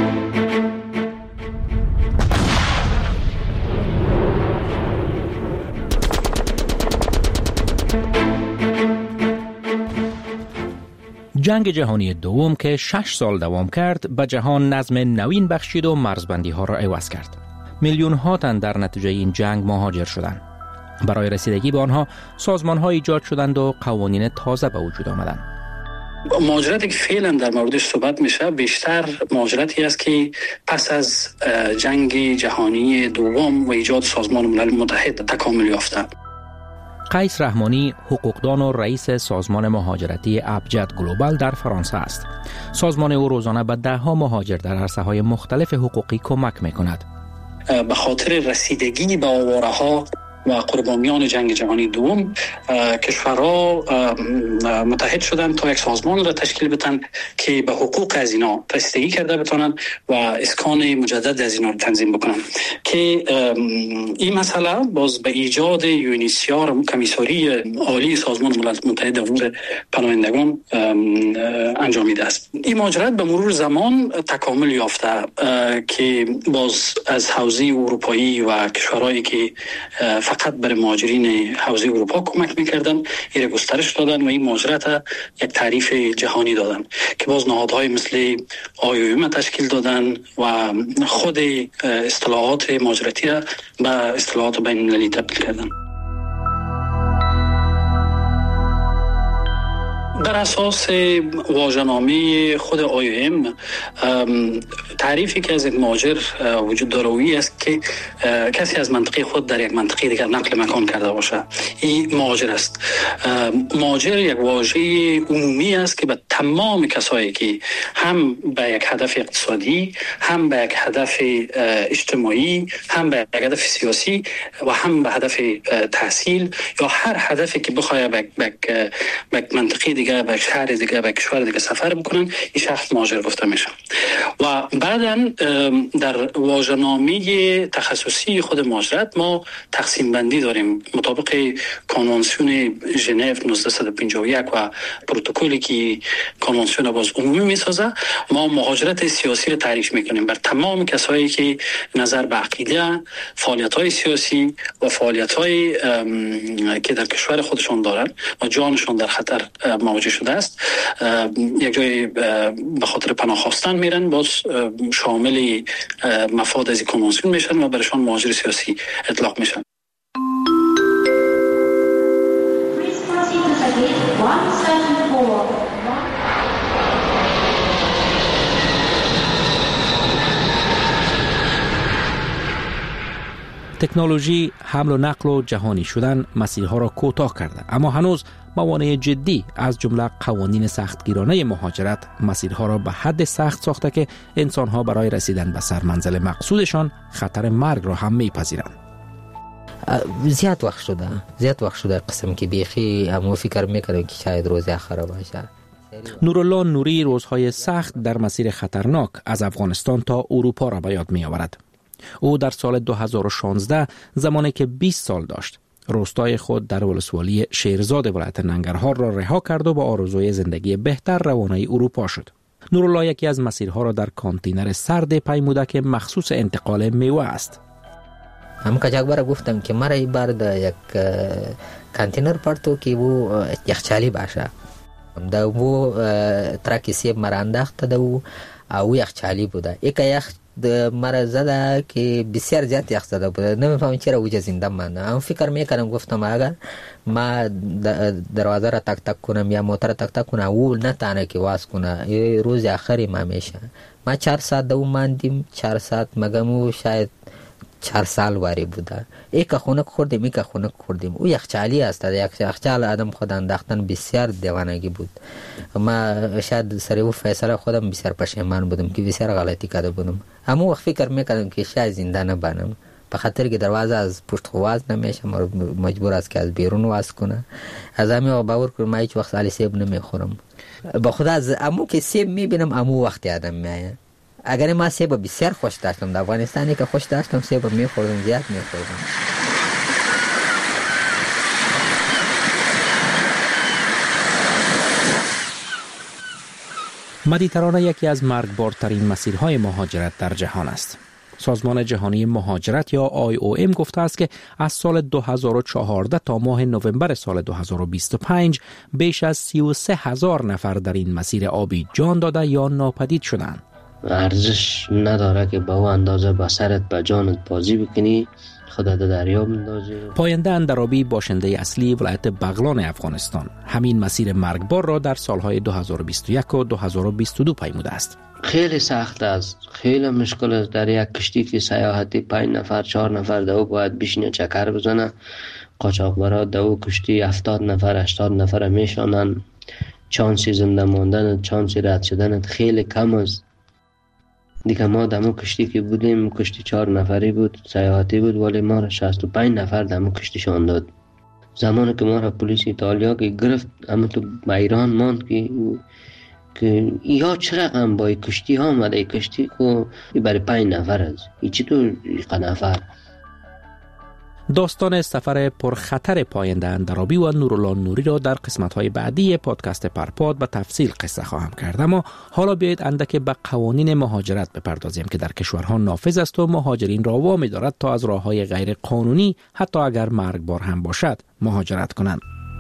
جنگ جهانی دوم که 6 سال دوام کرد به جهان نظم نوین بخشید و مرزبندی ها را عوض کرد. میلیون ها تن در نتیجه این جنگ مهاجر شدند. برای رسیدگی به آنها سازمان ها ایجاد شدند و قوانین تازه به وجود آمدند. مهاجرتی که فعلا در موردش صحبت میشه بیشتر مهاجرتی است که پس از جنگ جهانی دوم و ایجاد سازمان ملل متحد تکامل یافته. قیس رحمانی حقوقدان و رئیس سازمان مهاجرتی ابجد گلوبال در فرانسه است. سازمان او روزانه به ده‌ها مهاجر در عرصه‌های مختلف حقوقی کمک می‌کند. به خاطر رسیدگی به آواره‌ها و قربانیان جنگ جهانی دوم کشورها متحد شدند تا یک سازمان را تشکیل بدن که به حقوق از اینا رسیدگی کرده بتونن و اسکان مجدد از اینا را تنظیم بکنن که این مسئله باز به ایجاد یونیسیار کمیساری عالی سازمان ملل متحد امور پناهندگان انجامیده است. این مهاجرت به مرور زمان تکامل یافته که باز از حوزه اروپایی و کشورهایی که فقط برای مهاجرین حوزه اروپا کمک میکردن این گسترش دادن و این مهاجرت یک تعریف جهانی دادن که باز نهادهای مثل IOM تشکیل دادن و خود اصطلاحات مهاجرتی را به اصطلاحات بین المللی تبدیل کردن. در اساس واژه‌نامه خود IOM تعریفی که از یک مهاجر وجود داره اویی است که کسی از منطقه خود در یک منطقه دیگر نقل مکان کرده باشه. این مهاجر است. مهاجر یک واژه عمومی است که به تمام کسایی که هم به یک هدف اقتصادی، هم به یک هدف اجتماعی، هم به یک هدف سیاسی و هم به هدف تحصیل یا هر هدفی که بخواد به منطقه دیگر، به شهر دیگه، به کشور دیگه سفر بکنن، این شخص مهاجر گفته میشه. و بعداً در واژه‌نامه تخصصی خود مهاجرت ما تقسیم بندی داریم مطابق کنوانسیون ژنو 1951 و پروتکلی که کنوانسیون باز عمومی میسازه. ما مهاجرت سیاسی رو تعریف میکنیم بر تمام کسایی که نظر به عقیده، فعالیت‌های سیاسی و فعالیت‌های که در کشور خودشون دارن و جانشون در خطر مواجه شده است، یک جای به خاطر پناه خواستن میرن، باز شامل مفاد از کنوانسیون میشن و برشان مهاجر سیاسی اطلاق میشن. تکنولوژی حمل و نقل و جهانی شدن مسیرها را کوتاه کرده، اما هنوز موانع جدی از جمله قوانین سختگیرانه مهاجرت مسیرها را به حد سخت ساخته که انسانها برای رسیدن به سرمنزل مقصودشان خطر مرگ را هم میپذیرند. زیاد وقت شده قسم که بیخی همو فکر میکنم که شاید روز آخر باشه. نورالله نوری روزهای سخت در مسیر خطرناک از افغانستان تا اروپا را به یاد می آورد. او در سال 2016 زمانی که 20 سال داشت روستای خود در ولسوالی شیرزاد ولایت ننگرهار را رها کرد و با آرزوی زندگی بهتر روانه اروپا شد. نورالله یکی از مسیرها را در کانتینر سرد پیموده که مخصوص انتقال میوه است. هم کجاکبر گفتم که مرا ای بار در یک کانتینر پرتو که او یخچالی باشه. در او ترکی سیب مرا انداخت در او یخچالی بوده. یک یخ مرا زده که بسیار زیاد یخ زده بوده. نمیفهم چرا اوجه زنده مانده. هم فکر میکنم گفتم اگر ما دروازه را تک تک کنم یا موتر تک تک کنم او نتانه که واس کنه. روز آخری ما میشه. ما 4 ساعت دو ماندیم. 4 ساعت مگمو شاید 4 سال واری بوده. یک خونک خوردیم. او یخچالی است. یخچال آدم خود انداختن بسیار دیوانگی بود. ما شاید سر او فیصله خودم بسیار پشیمان بودم که بسیار غلطی کرده بودم. اما وقت فکر میکردم که شاید زنده نبانم. به خاطر که دروازه از پشت خواز نمیشه، مجبور است که از بیرون واز کنه. از همین باور کنم ما هیچ وقت سالی سیب نمیخورم. به خدا از امو که سیب میبینم امو وقتی آدم میایه. اگر ما سیب بسیار خوش داشتم، در افغانستانی که خوش داشتم سیب میخوردم، زیاد میخوردم. مدیترانه یکی از مرگبارترین مسیرهای مهاجرت در جهان است. سازمان جهانی مهاجرت یا IOM گفته است که از سال 2014 تا ماه نوامبر سال 2025 بیش از 33,000 نفر در این مسیر آبی جان داده یا ناپدید شدند. ارزش نداره که با او اندازه به سرت به جانت بازی بکنی، خدا در دریا بندازی. پاینده اندرابی باشنده اصلی ولایت بغلان افغانستان همین مسیر مرگبار را در سالهای 2021 و 2022 پیموده است. خیلی سخت است، خیلی مشکل است. در یک کشتی که سیاحتی 5 نفر 4 نفر دو باید بشینه چکر بزنه. قاچاقبرا دو کشتی 70 نفر 80 نفر میشانن. چانسی زنده ماندن، چانسی رد شدن خیلی کم است. دیگه ما دمو کشتی که بودیم کشتی 4 نفری بود، سیاحتی بود، ولی ما را 65 نفر دمو کشتی شان داد. زمانی که ما را پلیس ایتالیا که گرفت اما تو ایران ماند که یا چرا هم با کشتی ها آمده، کشتی که برای 5 نفر است، چی تو نفر. داستان سفر پرخطر پاینده اندرابی و نورالله نوری را در قسمت‌های بعدی پادکست پرپاد به تفصیل قصه خواهم کرد، اما حالا بیایید اندک به قوانین مهاجرت بپردازیم که در کشورها نافذ است و مهاجرین را وامی دارد تا از راه‌های غیر قانونی حتی اگر مرگبار هم باشد مهاجرت کنند.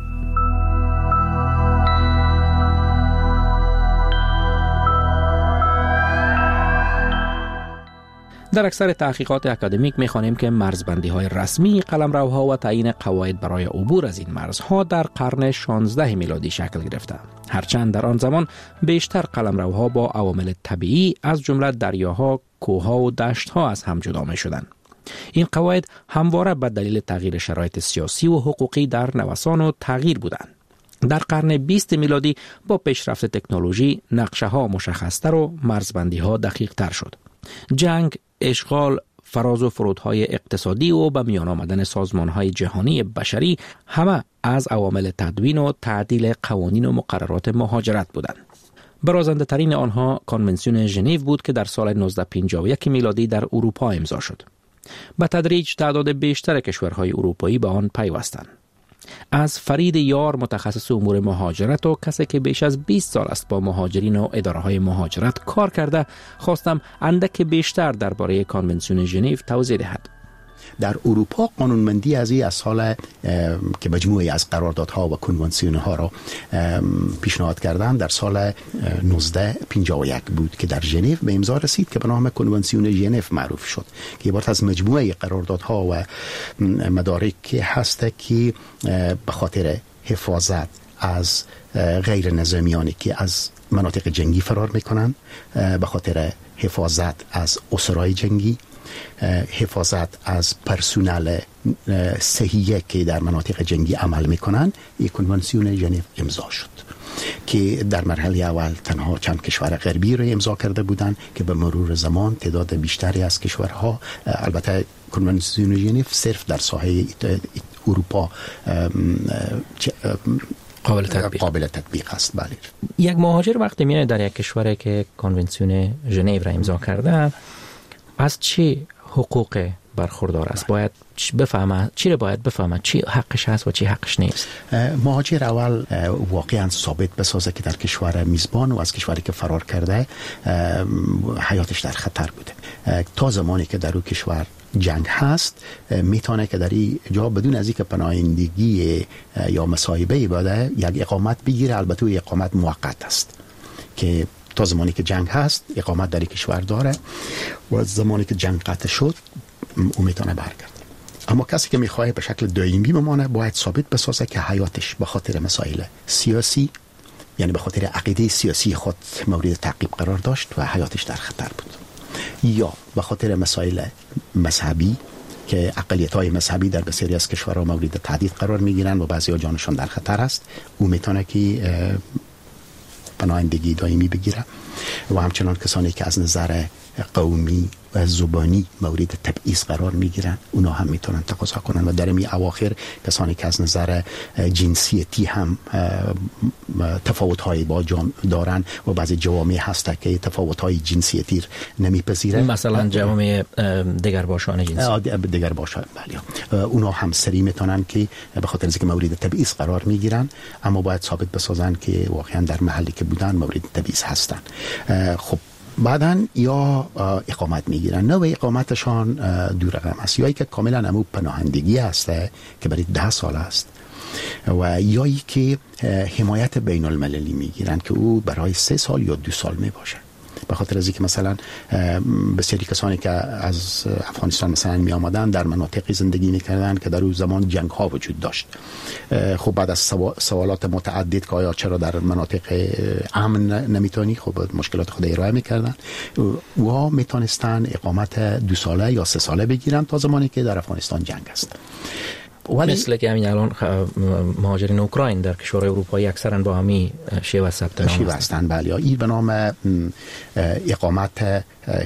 در اکثر تحقیقات اکادمیک می‌خوانیم که مرزبندی‌های رسمی، قلمروها و تعیین قواعد برای عبور از این مرزها در قرن 16 میلادی شکل گرفته. هرچند در آن زمان بیشتر قلمروها با عوامل طبیعی از جمله دریاها، کوه‌ها و دشت‌ها از هم جدا می‌شدند. این قواعد همواره به دلیل تغییر شرایط سیاسی و حقوقی در نوسان و تغییر بودند. در قرن 20 میلادی با پیشرفت تکنولوژی نقشه‌ها مشخص‌تر و مرزبندی‌ها دقیق‌تر شد. جنگ، اشغال، فراز و فرودهای اقتصادی و به میان آمدن سازمانهای جهانی بشری همه از عوامل تدوین و تعدیل قوانین و مقررات مهاجرت بودند. برازنده ترین آنها کنونسیون ژنو بود که در سال 1951 میلادی در اروپا امضا شد. به تدریج تعداد بیشتر کشورهای اروپایی به آن پیوستند. از فرید یار، متخصص امور مهاجرت و کسی که بیش از 20 سال است با مهاجرین و اداره‌های مهاجرت کار کرده، خواستم اندک بیشتر درباره کنونسیون ژنو توضیح دهد. در اروپا قانونمندی از سال که مجموعی از قراردادها و کنوانسیون ها را پیشنهاد کردند در سال 1951 بود که در ژنو به امضا رسید که به نام کنوانسیون ژنو معروف شد، که عبارت از مجموعه قراردادها و مدارک هست که به خاطر حفاظت از غیر نظامیانی که از مناطق جنگی فرار میکنند، به خاطر حفاظت از اسرای جنگی حفاظت از پرسونل صحیه که در مناطق جنگی عمل میکنن، یک کنوانسیون ژنو امضا شد که در مرحله اول تنها چند کشور غربی رو امضا کرده بودند که به مرور زمان تعداد بیشتری از کشورها، البته کنوانسیون ژنو صرف در ساحه اروپا قابل تطبیق است. بله. یک مهاجر وقتی میاد در یک کشوری که کنوانسیون ژنو را امضا کرده، از چه حقوق برخوردار است؟ باید بفهمه چی را باید بفهمه، چی حقش هست و چی حقش نیست. مهاجر اول واقعا ثابت بسازه که در کشور میزبان و از کشوری که فرار کرده حیاتش در خطر بوده. تا زمانی که در اون کشور جنگ هست میتونه که در این جا بدون از اینکه پناهندگی یا مصاحبه باشه یک اقامت بگیره. البته این اقامت موقت است که تا زمانی که جنگ هست اقامت در این کشور داره و از زمانی که جنگ قطع شد او میتونه برگرده. اما کسی که میخواه به شکل دائمی بمانه باید ثابت بسازه که حیاتش به خاطر مسائل سیاسی، یعنی به خاطر عقیده سیاسی خود مورد تعقیب قرار داشت و حیاتش در خطر بود، یا به خاطر مسائل مذهبی که اقلیت‌های مذهبی در بسیاری از کشورها مورد تهدید قرار میگیرن و بعضی‌ها جانشان در خطر است، او میتونه که پناهندگی دائمی بگیره. و همچنان کسانی که از نظر قومی و زبانی مورد تبعیض قرار میگیرن اونا هم میتونن تقاضا کنن. و در این اواخر کسانی که از نظر جنسیتی هم تفاوت‌های با دارن و بعضی جوامع هست که تفاوت‌های جنسیتی نمیپذیره، مثلا جوامع دگرباشان جنسی دگرباشان، بله، اونا هم سری میتونن که به خاطر اینکه مورد تبعیض قرار میگیرن اما باید ثابت بسازن که واقعا در محلی که بودن مورد تبعیض هستن. خب بعدن یا اقامت میگیرن. نوع اقامتشان دو رقم است، یا که کاملا همون پناهندگی هسته که برای 10 سال است، و یایی که حمایت بین المللی میگیرن که او برای 3 سال یا 2 سال میباشه. به خاطر از اینکه مثلا بسیاری کسانی که از افغانستان مثلا می آمدن در مناطقی زندگی میکردن که در اون زمان جنگ ها وجود داشت. خب بعد از سوالات متعدد که آیا چرا در مناطق امن نمیتونی، خب مشکلات خود ارائه میکردن و میتونستن اقامت 2 ساله یا 3 ساله بگیرن تا زمانی که در افغانستان جنگ است. مثل که همین الان مهاجرین اوکراین در کشورهای اروپایی اکثرا با همین شیوه ثبت نام هستند. بله، این به نام اقامت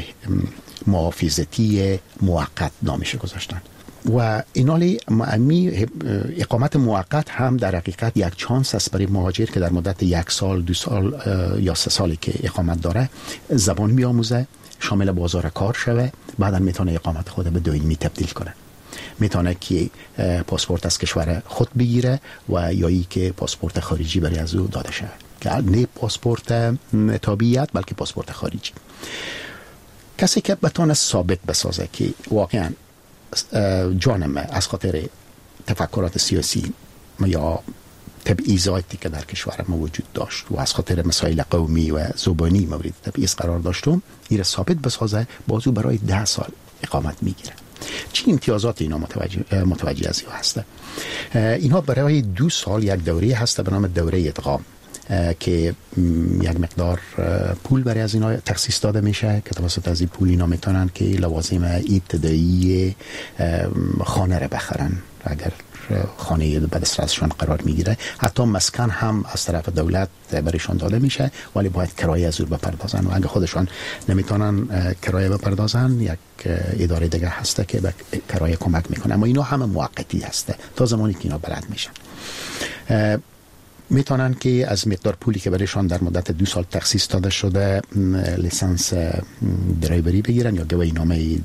محافظتی موقت نامش گذاشتن. و اینالی اقامت موقت هم در حقیقت یک چانس است برای مهاجر که در مدت 1 سال 2 سال یا 3 سالی که اقامت داره زبان میآموزه، شامل بازار کار شوه، بعدا میتونه اقامت خود به دائمی تبدیل کنه. میتونه که پاسپورت از کشور خود بگیره و یا ای که پاسپورت خارجی برای از او داده شود، که نه پاسپورت تابعیت بلکه پاسپورت خارجی. کسی که بتونه ثابت بسازه که واقعا جانم از خاطر تفکرات سیاسی یا تبعیضاتی که در کشور ما وجود داشت و از خاطر مسائل قومی و زبانی مورد تبعیض قرار داشتم، این ثابت بسازه، بازو برای 10 سال اقامت میگیره. چی امتیازات اینا متوجه از این هسته؟ اینها برای 2 سال یک دوره هسته به نام دوره ادغام که یک مقدار پول برای از اینا تخصیص داده میشه که توسط از این پول اینا میتونن که لوازم ابتدایی خانه رو بخرن اگر خانه به دسترسشون قرار میگیره. حتی مسکن هم از طرف دولت برایشون داده میشه ولی باید کرایه از اون بپردازن و اگه خودشون نمیتونن کرایه بپردازن یک اداره دیگه هسته که به کرایه کمک میکنه. اما اینا همه موقتی هسته تا زمانی که اینا بلد میشن. میتونن که از مقدار پولی که برایشان در مدت 2 سال تخصیص داده شده لیسانس درایوری بگیرن یا گواهینامه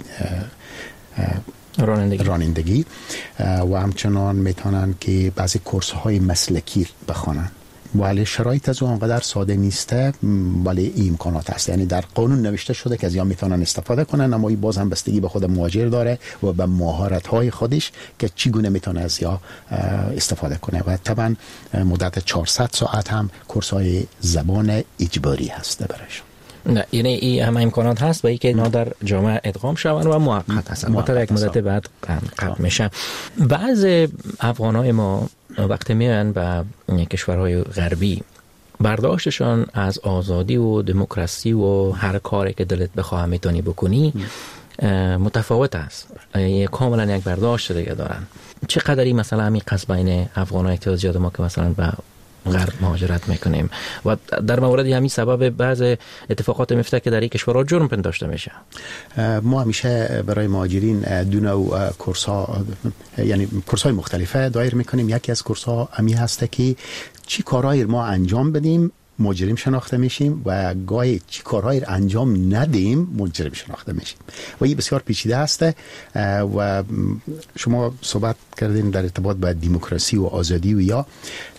رانندگی و همچنان میتونن که بعضی کورس های مسلکی بخونن. ولی شرایط از اون انقدر ساده نیسته ولی این امکانات هست. یعنی در قانون نوشته شده که از یا میتونن استفاده کنن اما این باز هم بستگی به خود مهاجر داره و به مهارت های خودش که چگونه میتونه از یا استفاده کنه. و طبعا مدت 400 ساعت هم کورس های زبان اجباری هست برایشون. نه یعنی این همه امکانات هست و ای که اینا در جامعه ادغام شون و موقت هستن مطابق یک مدت بعد قطع میشن. بعض افغانای ما وقتی میان به کشورهای غربی برداشتشان از آزادی و دموکراسی و هر کاری که دلت بخواه میتونی بکنی متفاوت است، کاملا یک برداشت دیگه دارن. چقدری مثلا همین قصد بین افغان‌های اعتراضیات ما که مثلا به غرب مهاجرت میکنیم و در مورد همین سبب بعض اتفاقات میفته که در این کشورها جرم پنداشته میشه. ما همیشه برای مهاجرین دو نوع کورس‌ها، یعنی کورس‌های مختلفه دایر میکنیم. یکی از کورس‌ها همی هست که چی کارهایی ما انجام بدیم مجرم شناخته میشیم و گاهی چی کارهایی انجام ندیم مجرم شناخته میشیم و این بسیار پیچیده است. و شما صحبت کردین در ارتباط با دموکراسی و آزادی و یا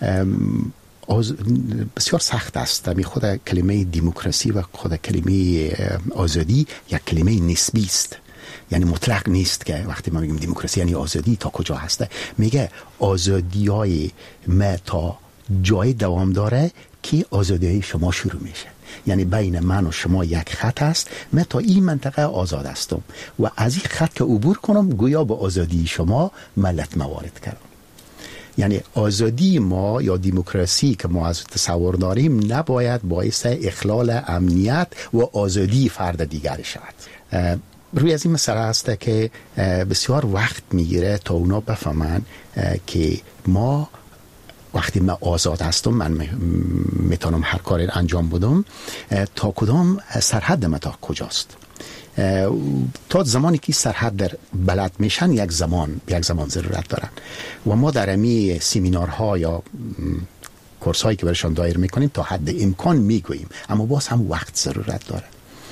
بسیار سخت است. می خود کلمه دموکراسی و خود کلمه آزادی یک کلمه نسبی است، یعنی مطلق نیست که وقتی ما میگیم دموکراسی یعنی آزادی تا کجا هسته. میگه آزادی‌های ما تا جای دوام داره که آزادی شما شروع میشه، یعنی بین من و شما یک خط است، من تا این منطقه آزاد هستم و از این خط که عبور کنم گویا به آزادی شما ملت موارد کردم. یعنی آزادی ما یا دموکراسی که ما از تصور داریم نباید باعث اخلال امنیت و آزادی فرد دیگری شود. روی از این مسئله است که بسیار وقت میگیره تا اونا بفهمن که ما وقتی من آزاد هستم، من میتونم هر کاری انجام بدم، تا کدام سرحد من تا کجاست. تا زمانی که سرحد در بلد میشن یک زمان ضرورت دارن و ما در امی سمینارها یا کورس هایی که برشان دایر میکنیم تا حد امکان میگوییم، اما باز هم وقت ضرورت داره.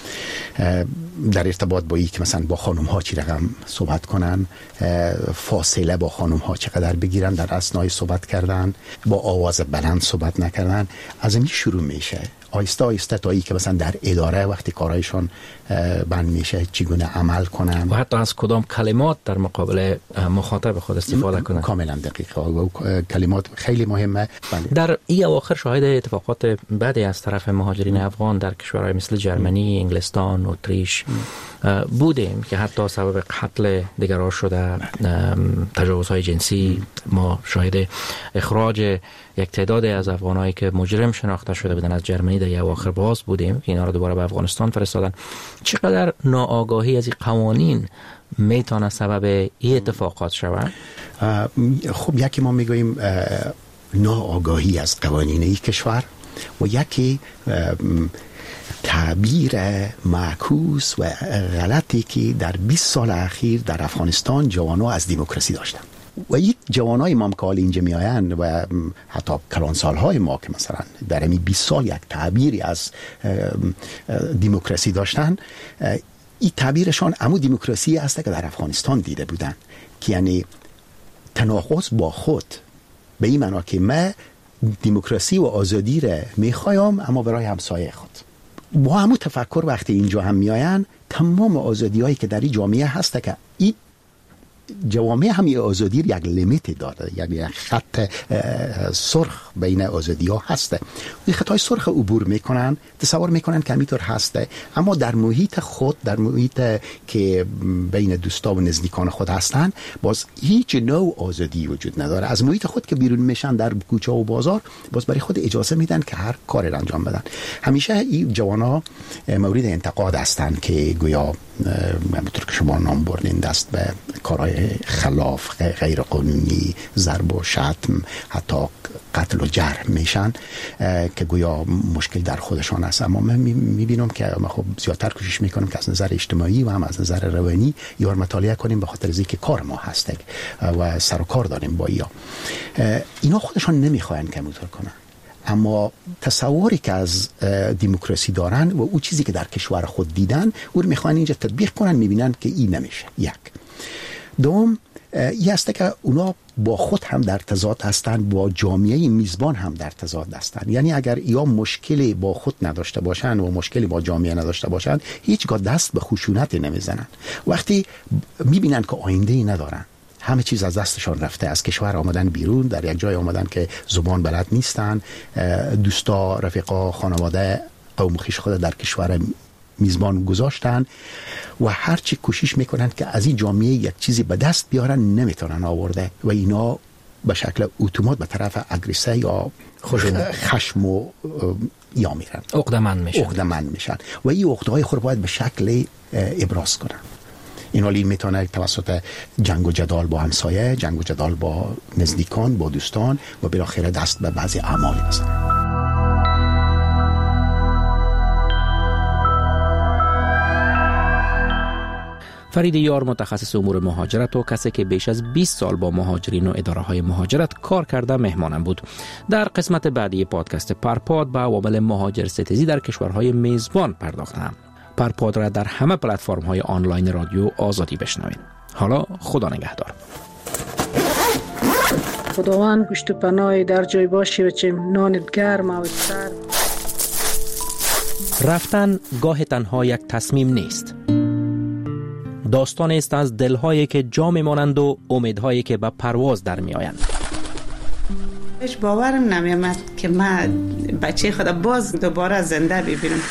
در ارتباط با که مثلا با خانم ها چی رقم صحبت کنن، فاصله با خانم ها چقدر بگیرن در اثنای صحبت کردن، با آواز بلند صحبت نکردن، از این شروع میشه آیسته آیسته تا ای که مثلا در اداره وقتی کارهایشان بند میشه چگونه عمل کنن و حتی از کدام کلمات در مقابل مخاطب خود استفاده کنن. کاملا دقیقه و کلمات خیلی مهمه. در این اواخر شاهد اتفاقات بدی از طرف مهاجرین افغان در کشورهای مثل جرمنی، انگلستان، اتریش بودیم که حتی سبب قتل دیگران شده، تجاوزهای جنسی. ما شاهد اخراج یک تعداد از افغانایی که مجرم شناخته شده بودن از جرمنی در اواخر باز بودیم که اینا رو دوباره به افغانستان فرستادن. چقدر ناآگاهی از این قوانین میتونه سبب این اتفاقات شود؟ خب یکی ما میگوییم ناآگاهی از قوانین این کشور و یکی تعبیر معکوس و غلطی که در 20 سال اخیر در افغانستان جوانها از دموکراسی داشتن و این جوانای ما که اینجا میآیند و حتی کلانسالهای ما که مثلا در همین 20 سال یک تعبیری از دموکراسی داشتن، این تعبیرشان همون دموکراسی است که در افغانستان دیده بودن که یعنی تناقض با خود، به این معنا که من دموکراسی و آزادی را میخوایم اما برای همسایه خود. با همون تفکر وقتی اینجا هم میآیند تمام آزادی هایی که در این جامعه هست که این جوامع هم آزادی یک لیمیت داره، یعنی یک خط سرخ بین آزادی ها هسته. این خطای سرخ عبور میکنن، تصور میکنن که همینطور هسته، اما در محیط خود، در محیط که بین دوستا و نزدیکان خود هستن، باز هیچ نوع آزادی وجود نداره. از محیط خود که بیرون میشن در کوچه و بازار، باز برای خود اجازه میدن که هر کاری انجام بدن. همیشه این جوانا مورد انتقاد هستن که گویا همونطور که شما نام بردین دست به کارهای خلاف غیر قانونی، ضرب و شتم، حتی قتل و جرح میشن که گویا مشکل در خودشان است. اما من میبینم که ما خب زیادتر کوشش میکنم که از نظر اجتماعی و هم از نظر روانی یار مطالعه کنیم، به خاطر اینکه کار ما هست و سر و کار داریم با اینا خودشان نمیخواین که همونطور کنن، اما تصوری که از دموکراسی دارن و اون چیزی که در کشور خود دیدن او رو میخوان اینجا تطبیق کنن، میبینن که این نمیشه. یک دوم این است که اونا با خود هم در تضاد هستند، با جامعه میزبان هم در تضاد هستند. یعنی اگر یا مشکلی با خود نداشته باشند و مشکلی با جامعه نداشته باشند، هیچگاه دست به خشونت نمیزنن. وقتی میبینن که آینده‌ای ندارن، همه چیز از دستشان رفته، از کشور آمدن بیرون، در یک جای آمدن که زبان بلد نیستن، دوستا، رفیقا، خانواده، قوم خویش خود در کشور میزبان گذاشتن و هرچی کوشش میکنن که از این جامعه یک چیزی به دست بیارن نمیتونن آورده و اینا به شکل اتومات به طرف اگریسه یا خشم و یا میرن، عقده‌مند میشن و این عقده‌های خود باید به شکل ابراز کنن. این حالی میتونه توسط جنگ و جدال با همسایه، جنگ و جدال با نزدیکان، با دوستان و بالاخره دست به بعضی اعمال بزنه. فرید یار متخصص امور مهاجرت و کسی که بیش از 20 سال با مهاجرین و اداره‌های مهاجرت کار کرده مهمانم بود. در قسمت بعدی پادکست پرپاد به عوامل مهاجر ستیزی در کشورهای میزبان پرداختم. پرپاد را در همه پلتفرم‌های آنلاین رادیو آزادی بشنوید. حالا خدا نگهدار. خداوند گوشت و پناهی در جای باشی و چه نانت گرم و سرد. رفتن گاه تنها یک تصمیم نیست. داستان است از دلهایی که جا میمانند و امیدهایی که به پرواز در می آیند. هیچ باورم نمیامد که من بچه خودم باز دوباره زنده ببینم.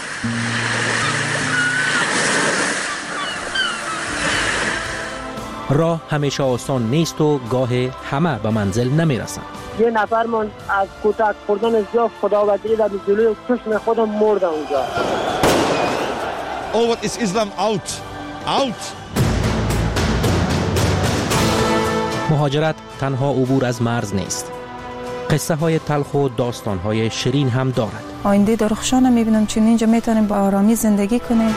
راه همیشه آسان نیست و گاه همه به منزل نمی رسند. یه نفر من از کتک خوردن زیاد خداوندی در جلوی چشم خودم مردم اونجا. Oh, what is Islam out? Out! مهاجرت تنها عبور از مرز نیست. قصه های تلخ و داستان های شیرین هم دارد. آینده درخشان میبینم چون اینجا میتونیم با آرامی زندگی کنیم.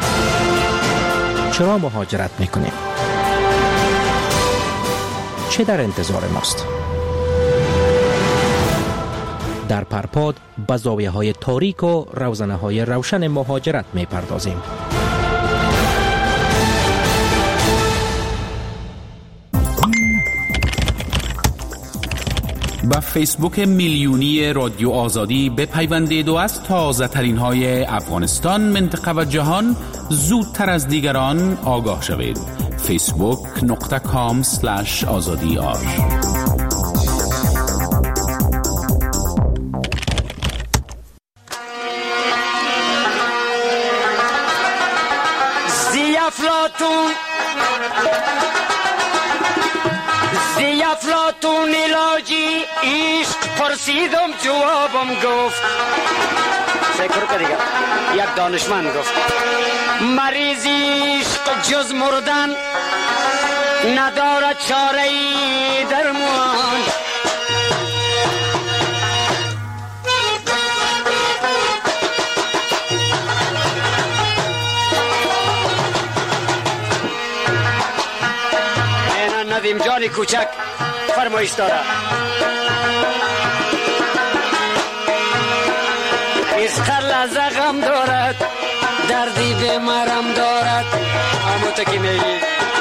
چرا مهاجرت میکنیم؟ چه در انتظار ماست؟ در پرپاد به زاویه های تاریک و روزنه های روشن مهاجرت میپردازیم. با فیسبوک میلیونی رادیو آزادی بپیوندید و از تازه ترین های افغانستان، منطقه و جهان زودتر از دیگران آگاه شوید. facebook.com/azadiar. افلاطون علاجی عشق پرسیدم جوابم گفت. فکر که دیگه یک دانشمند گفت مریضی عشق جز مردن ندارد چاره ای درمان. ندیم جانی کوچک فرمایش داره. عشق لحظه غم دارد، دردی به مرم دارد. اما تو که میگی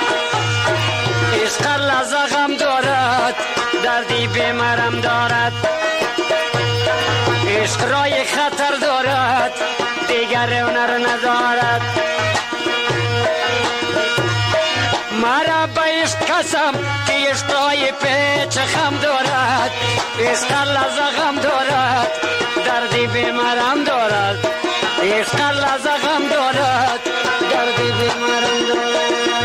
عشق لحظه غم دارد، دردی به مرم دارد. عشق رای خطر دارد، دیگر هنر ندارد. مرا به عشق قسم که عشق رای پیچ خم دارد. عشق لحظه غم دارد، دردی به مرم دارد. عشق لحظه غم دارد، دردی به مرم دارد.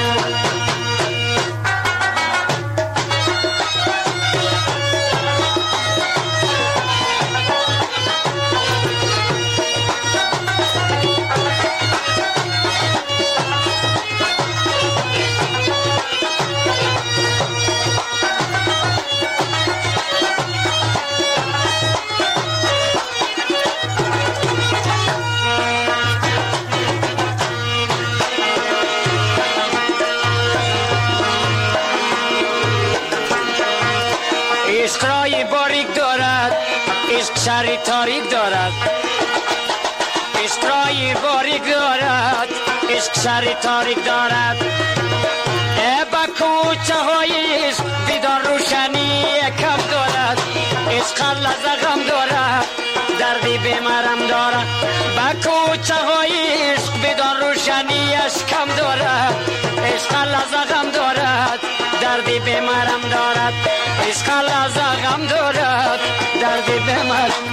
عشق رای باریک دارد، عشق شری تاریک دارد. عشق رای باریک دارد، عشق شری تاریک دارد. با کوچه های عشق بیدار روشنی کم دارد. عشق لحظه غم دارد، دردی به مرم دارد. با کوچه های عشق بیدار روشنی کم دارد. عشق لحظه غم دارد، دردی به مرم دارد. عشق لحظه غم دارد، دردی به مرم.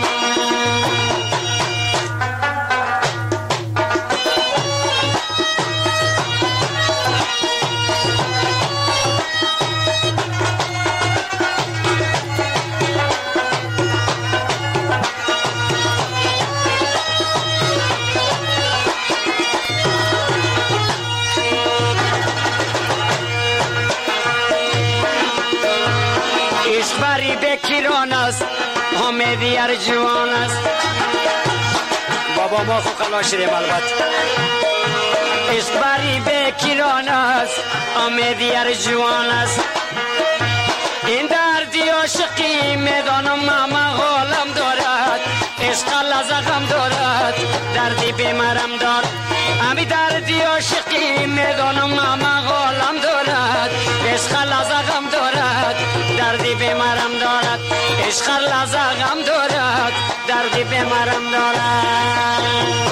امیدی ارجوان است. بابا ما خو خلاص شدیم البته. عشق بری به کیران است، امیدی ارجوان است. این دردی عاشقی میدانم مغالم دارد، عشق لزغم دارد، دردی بیمارم دارد. امی دردی عاشقی میدانم مغالم دارد، عشق لزغم دارد، دردی بیمارم دارد، عشق لزغم دارد، دردی بیمارم دارد.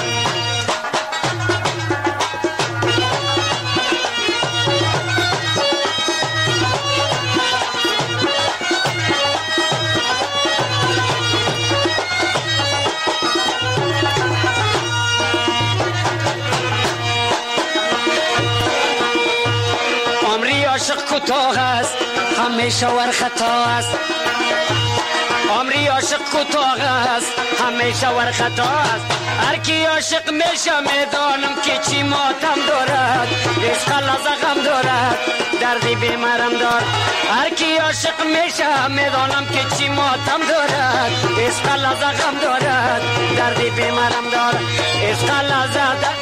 عاشق کوتاه است، همیشه ور خطا است. عمری عاشق کوتاه است، همیشه ور خطا است. هر کی عاشق میشه میدانم که چی ماتم دارد، عشق لزغم دارد، دردی بیمارم دارد. هر کی عاشق میشه میدانم که چی ماتم دارد، عشق لزغم دارد، دردی بیمارم دارد، عشق لزغم.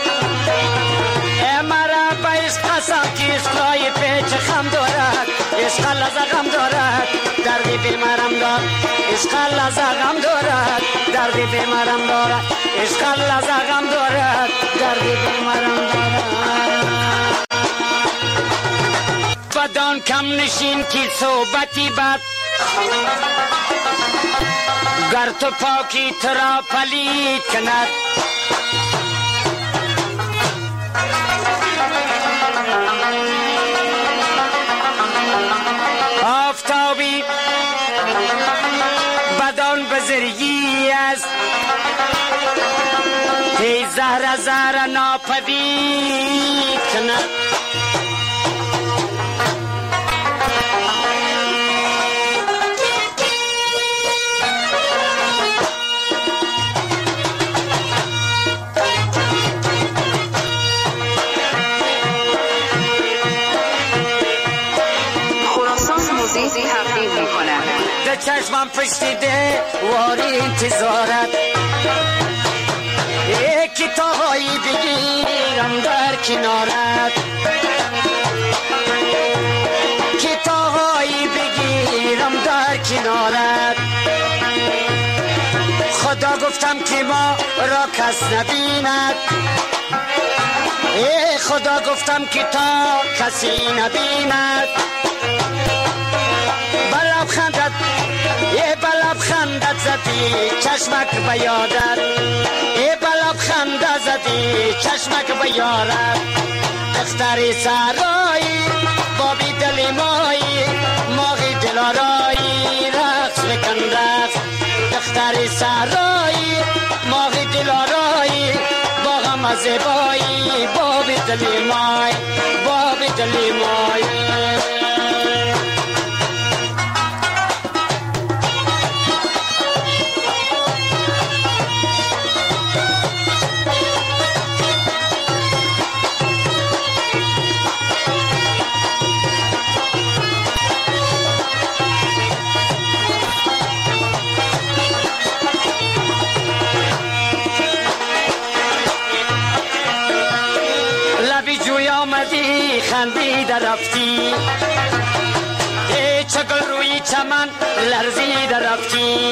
مرا به عشق قسم که عشقای پیچ خم دارد، عشق لزغم دارد، دردی بیمارم دارد، عشق لزغم دارد، دردی بیمارم دارد، عشق لزغم دارد، دردی بیمارم دارد. بدان کم نشین کی صحبتی بد، گر تو پاکی ترا پلید کند. آفتابی بدان بزرگی است، ای زهر زهر ناپدید کند. چشمم پشتیده واری انتظارت، یکی تاهایی بگیرم در کنارت، کی تاهایی بگیرم در کنارت. خدا گفتم که ما را کس نبیند، ای خدا گفتم که تا کسی نبیند. بلب خندت ای بلب خندت زدی چشمک بیادت، ای بلب خندت زدی چشمک بیارت. دختری سرایی بابی دلی مایی، ماغی دلارایی رقص بکن رقص. دختری سرایی ماغی دلارایی باغم از زیبایی، بابی دلی مای، بابی دلی مای. خندی درفتی ای چگل روی چمن لرزی درفتی،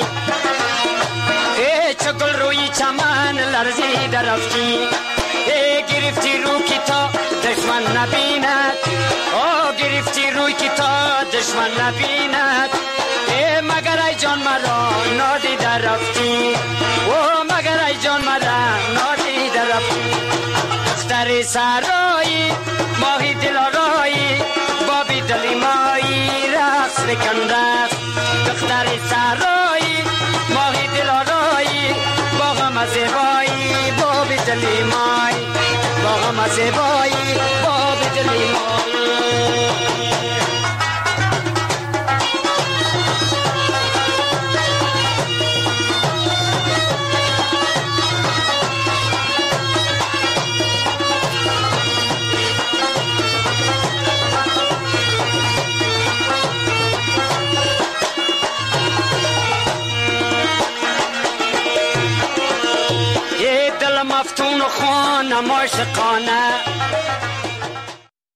ای چگل روی چمن لرزی درفتی. ای گرفتی رو کی تا دشمن نبیند، او گرفتی روی کی تا دشمن نبیند. ای مگر ای جان مرا نادی درفتی، او مگر ای جان مرا نادی درفتی. دختر سرایی ماهی دلارایی بابی دلی مایی رقص بکن رقص. دختر سرایی ماهی دلارایی باغم زیبایی بابی دلی مای، باغم زیبایی بابی دلی مای. خانم عاشقانه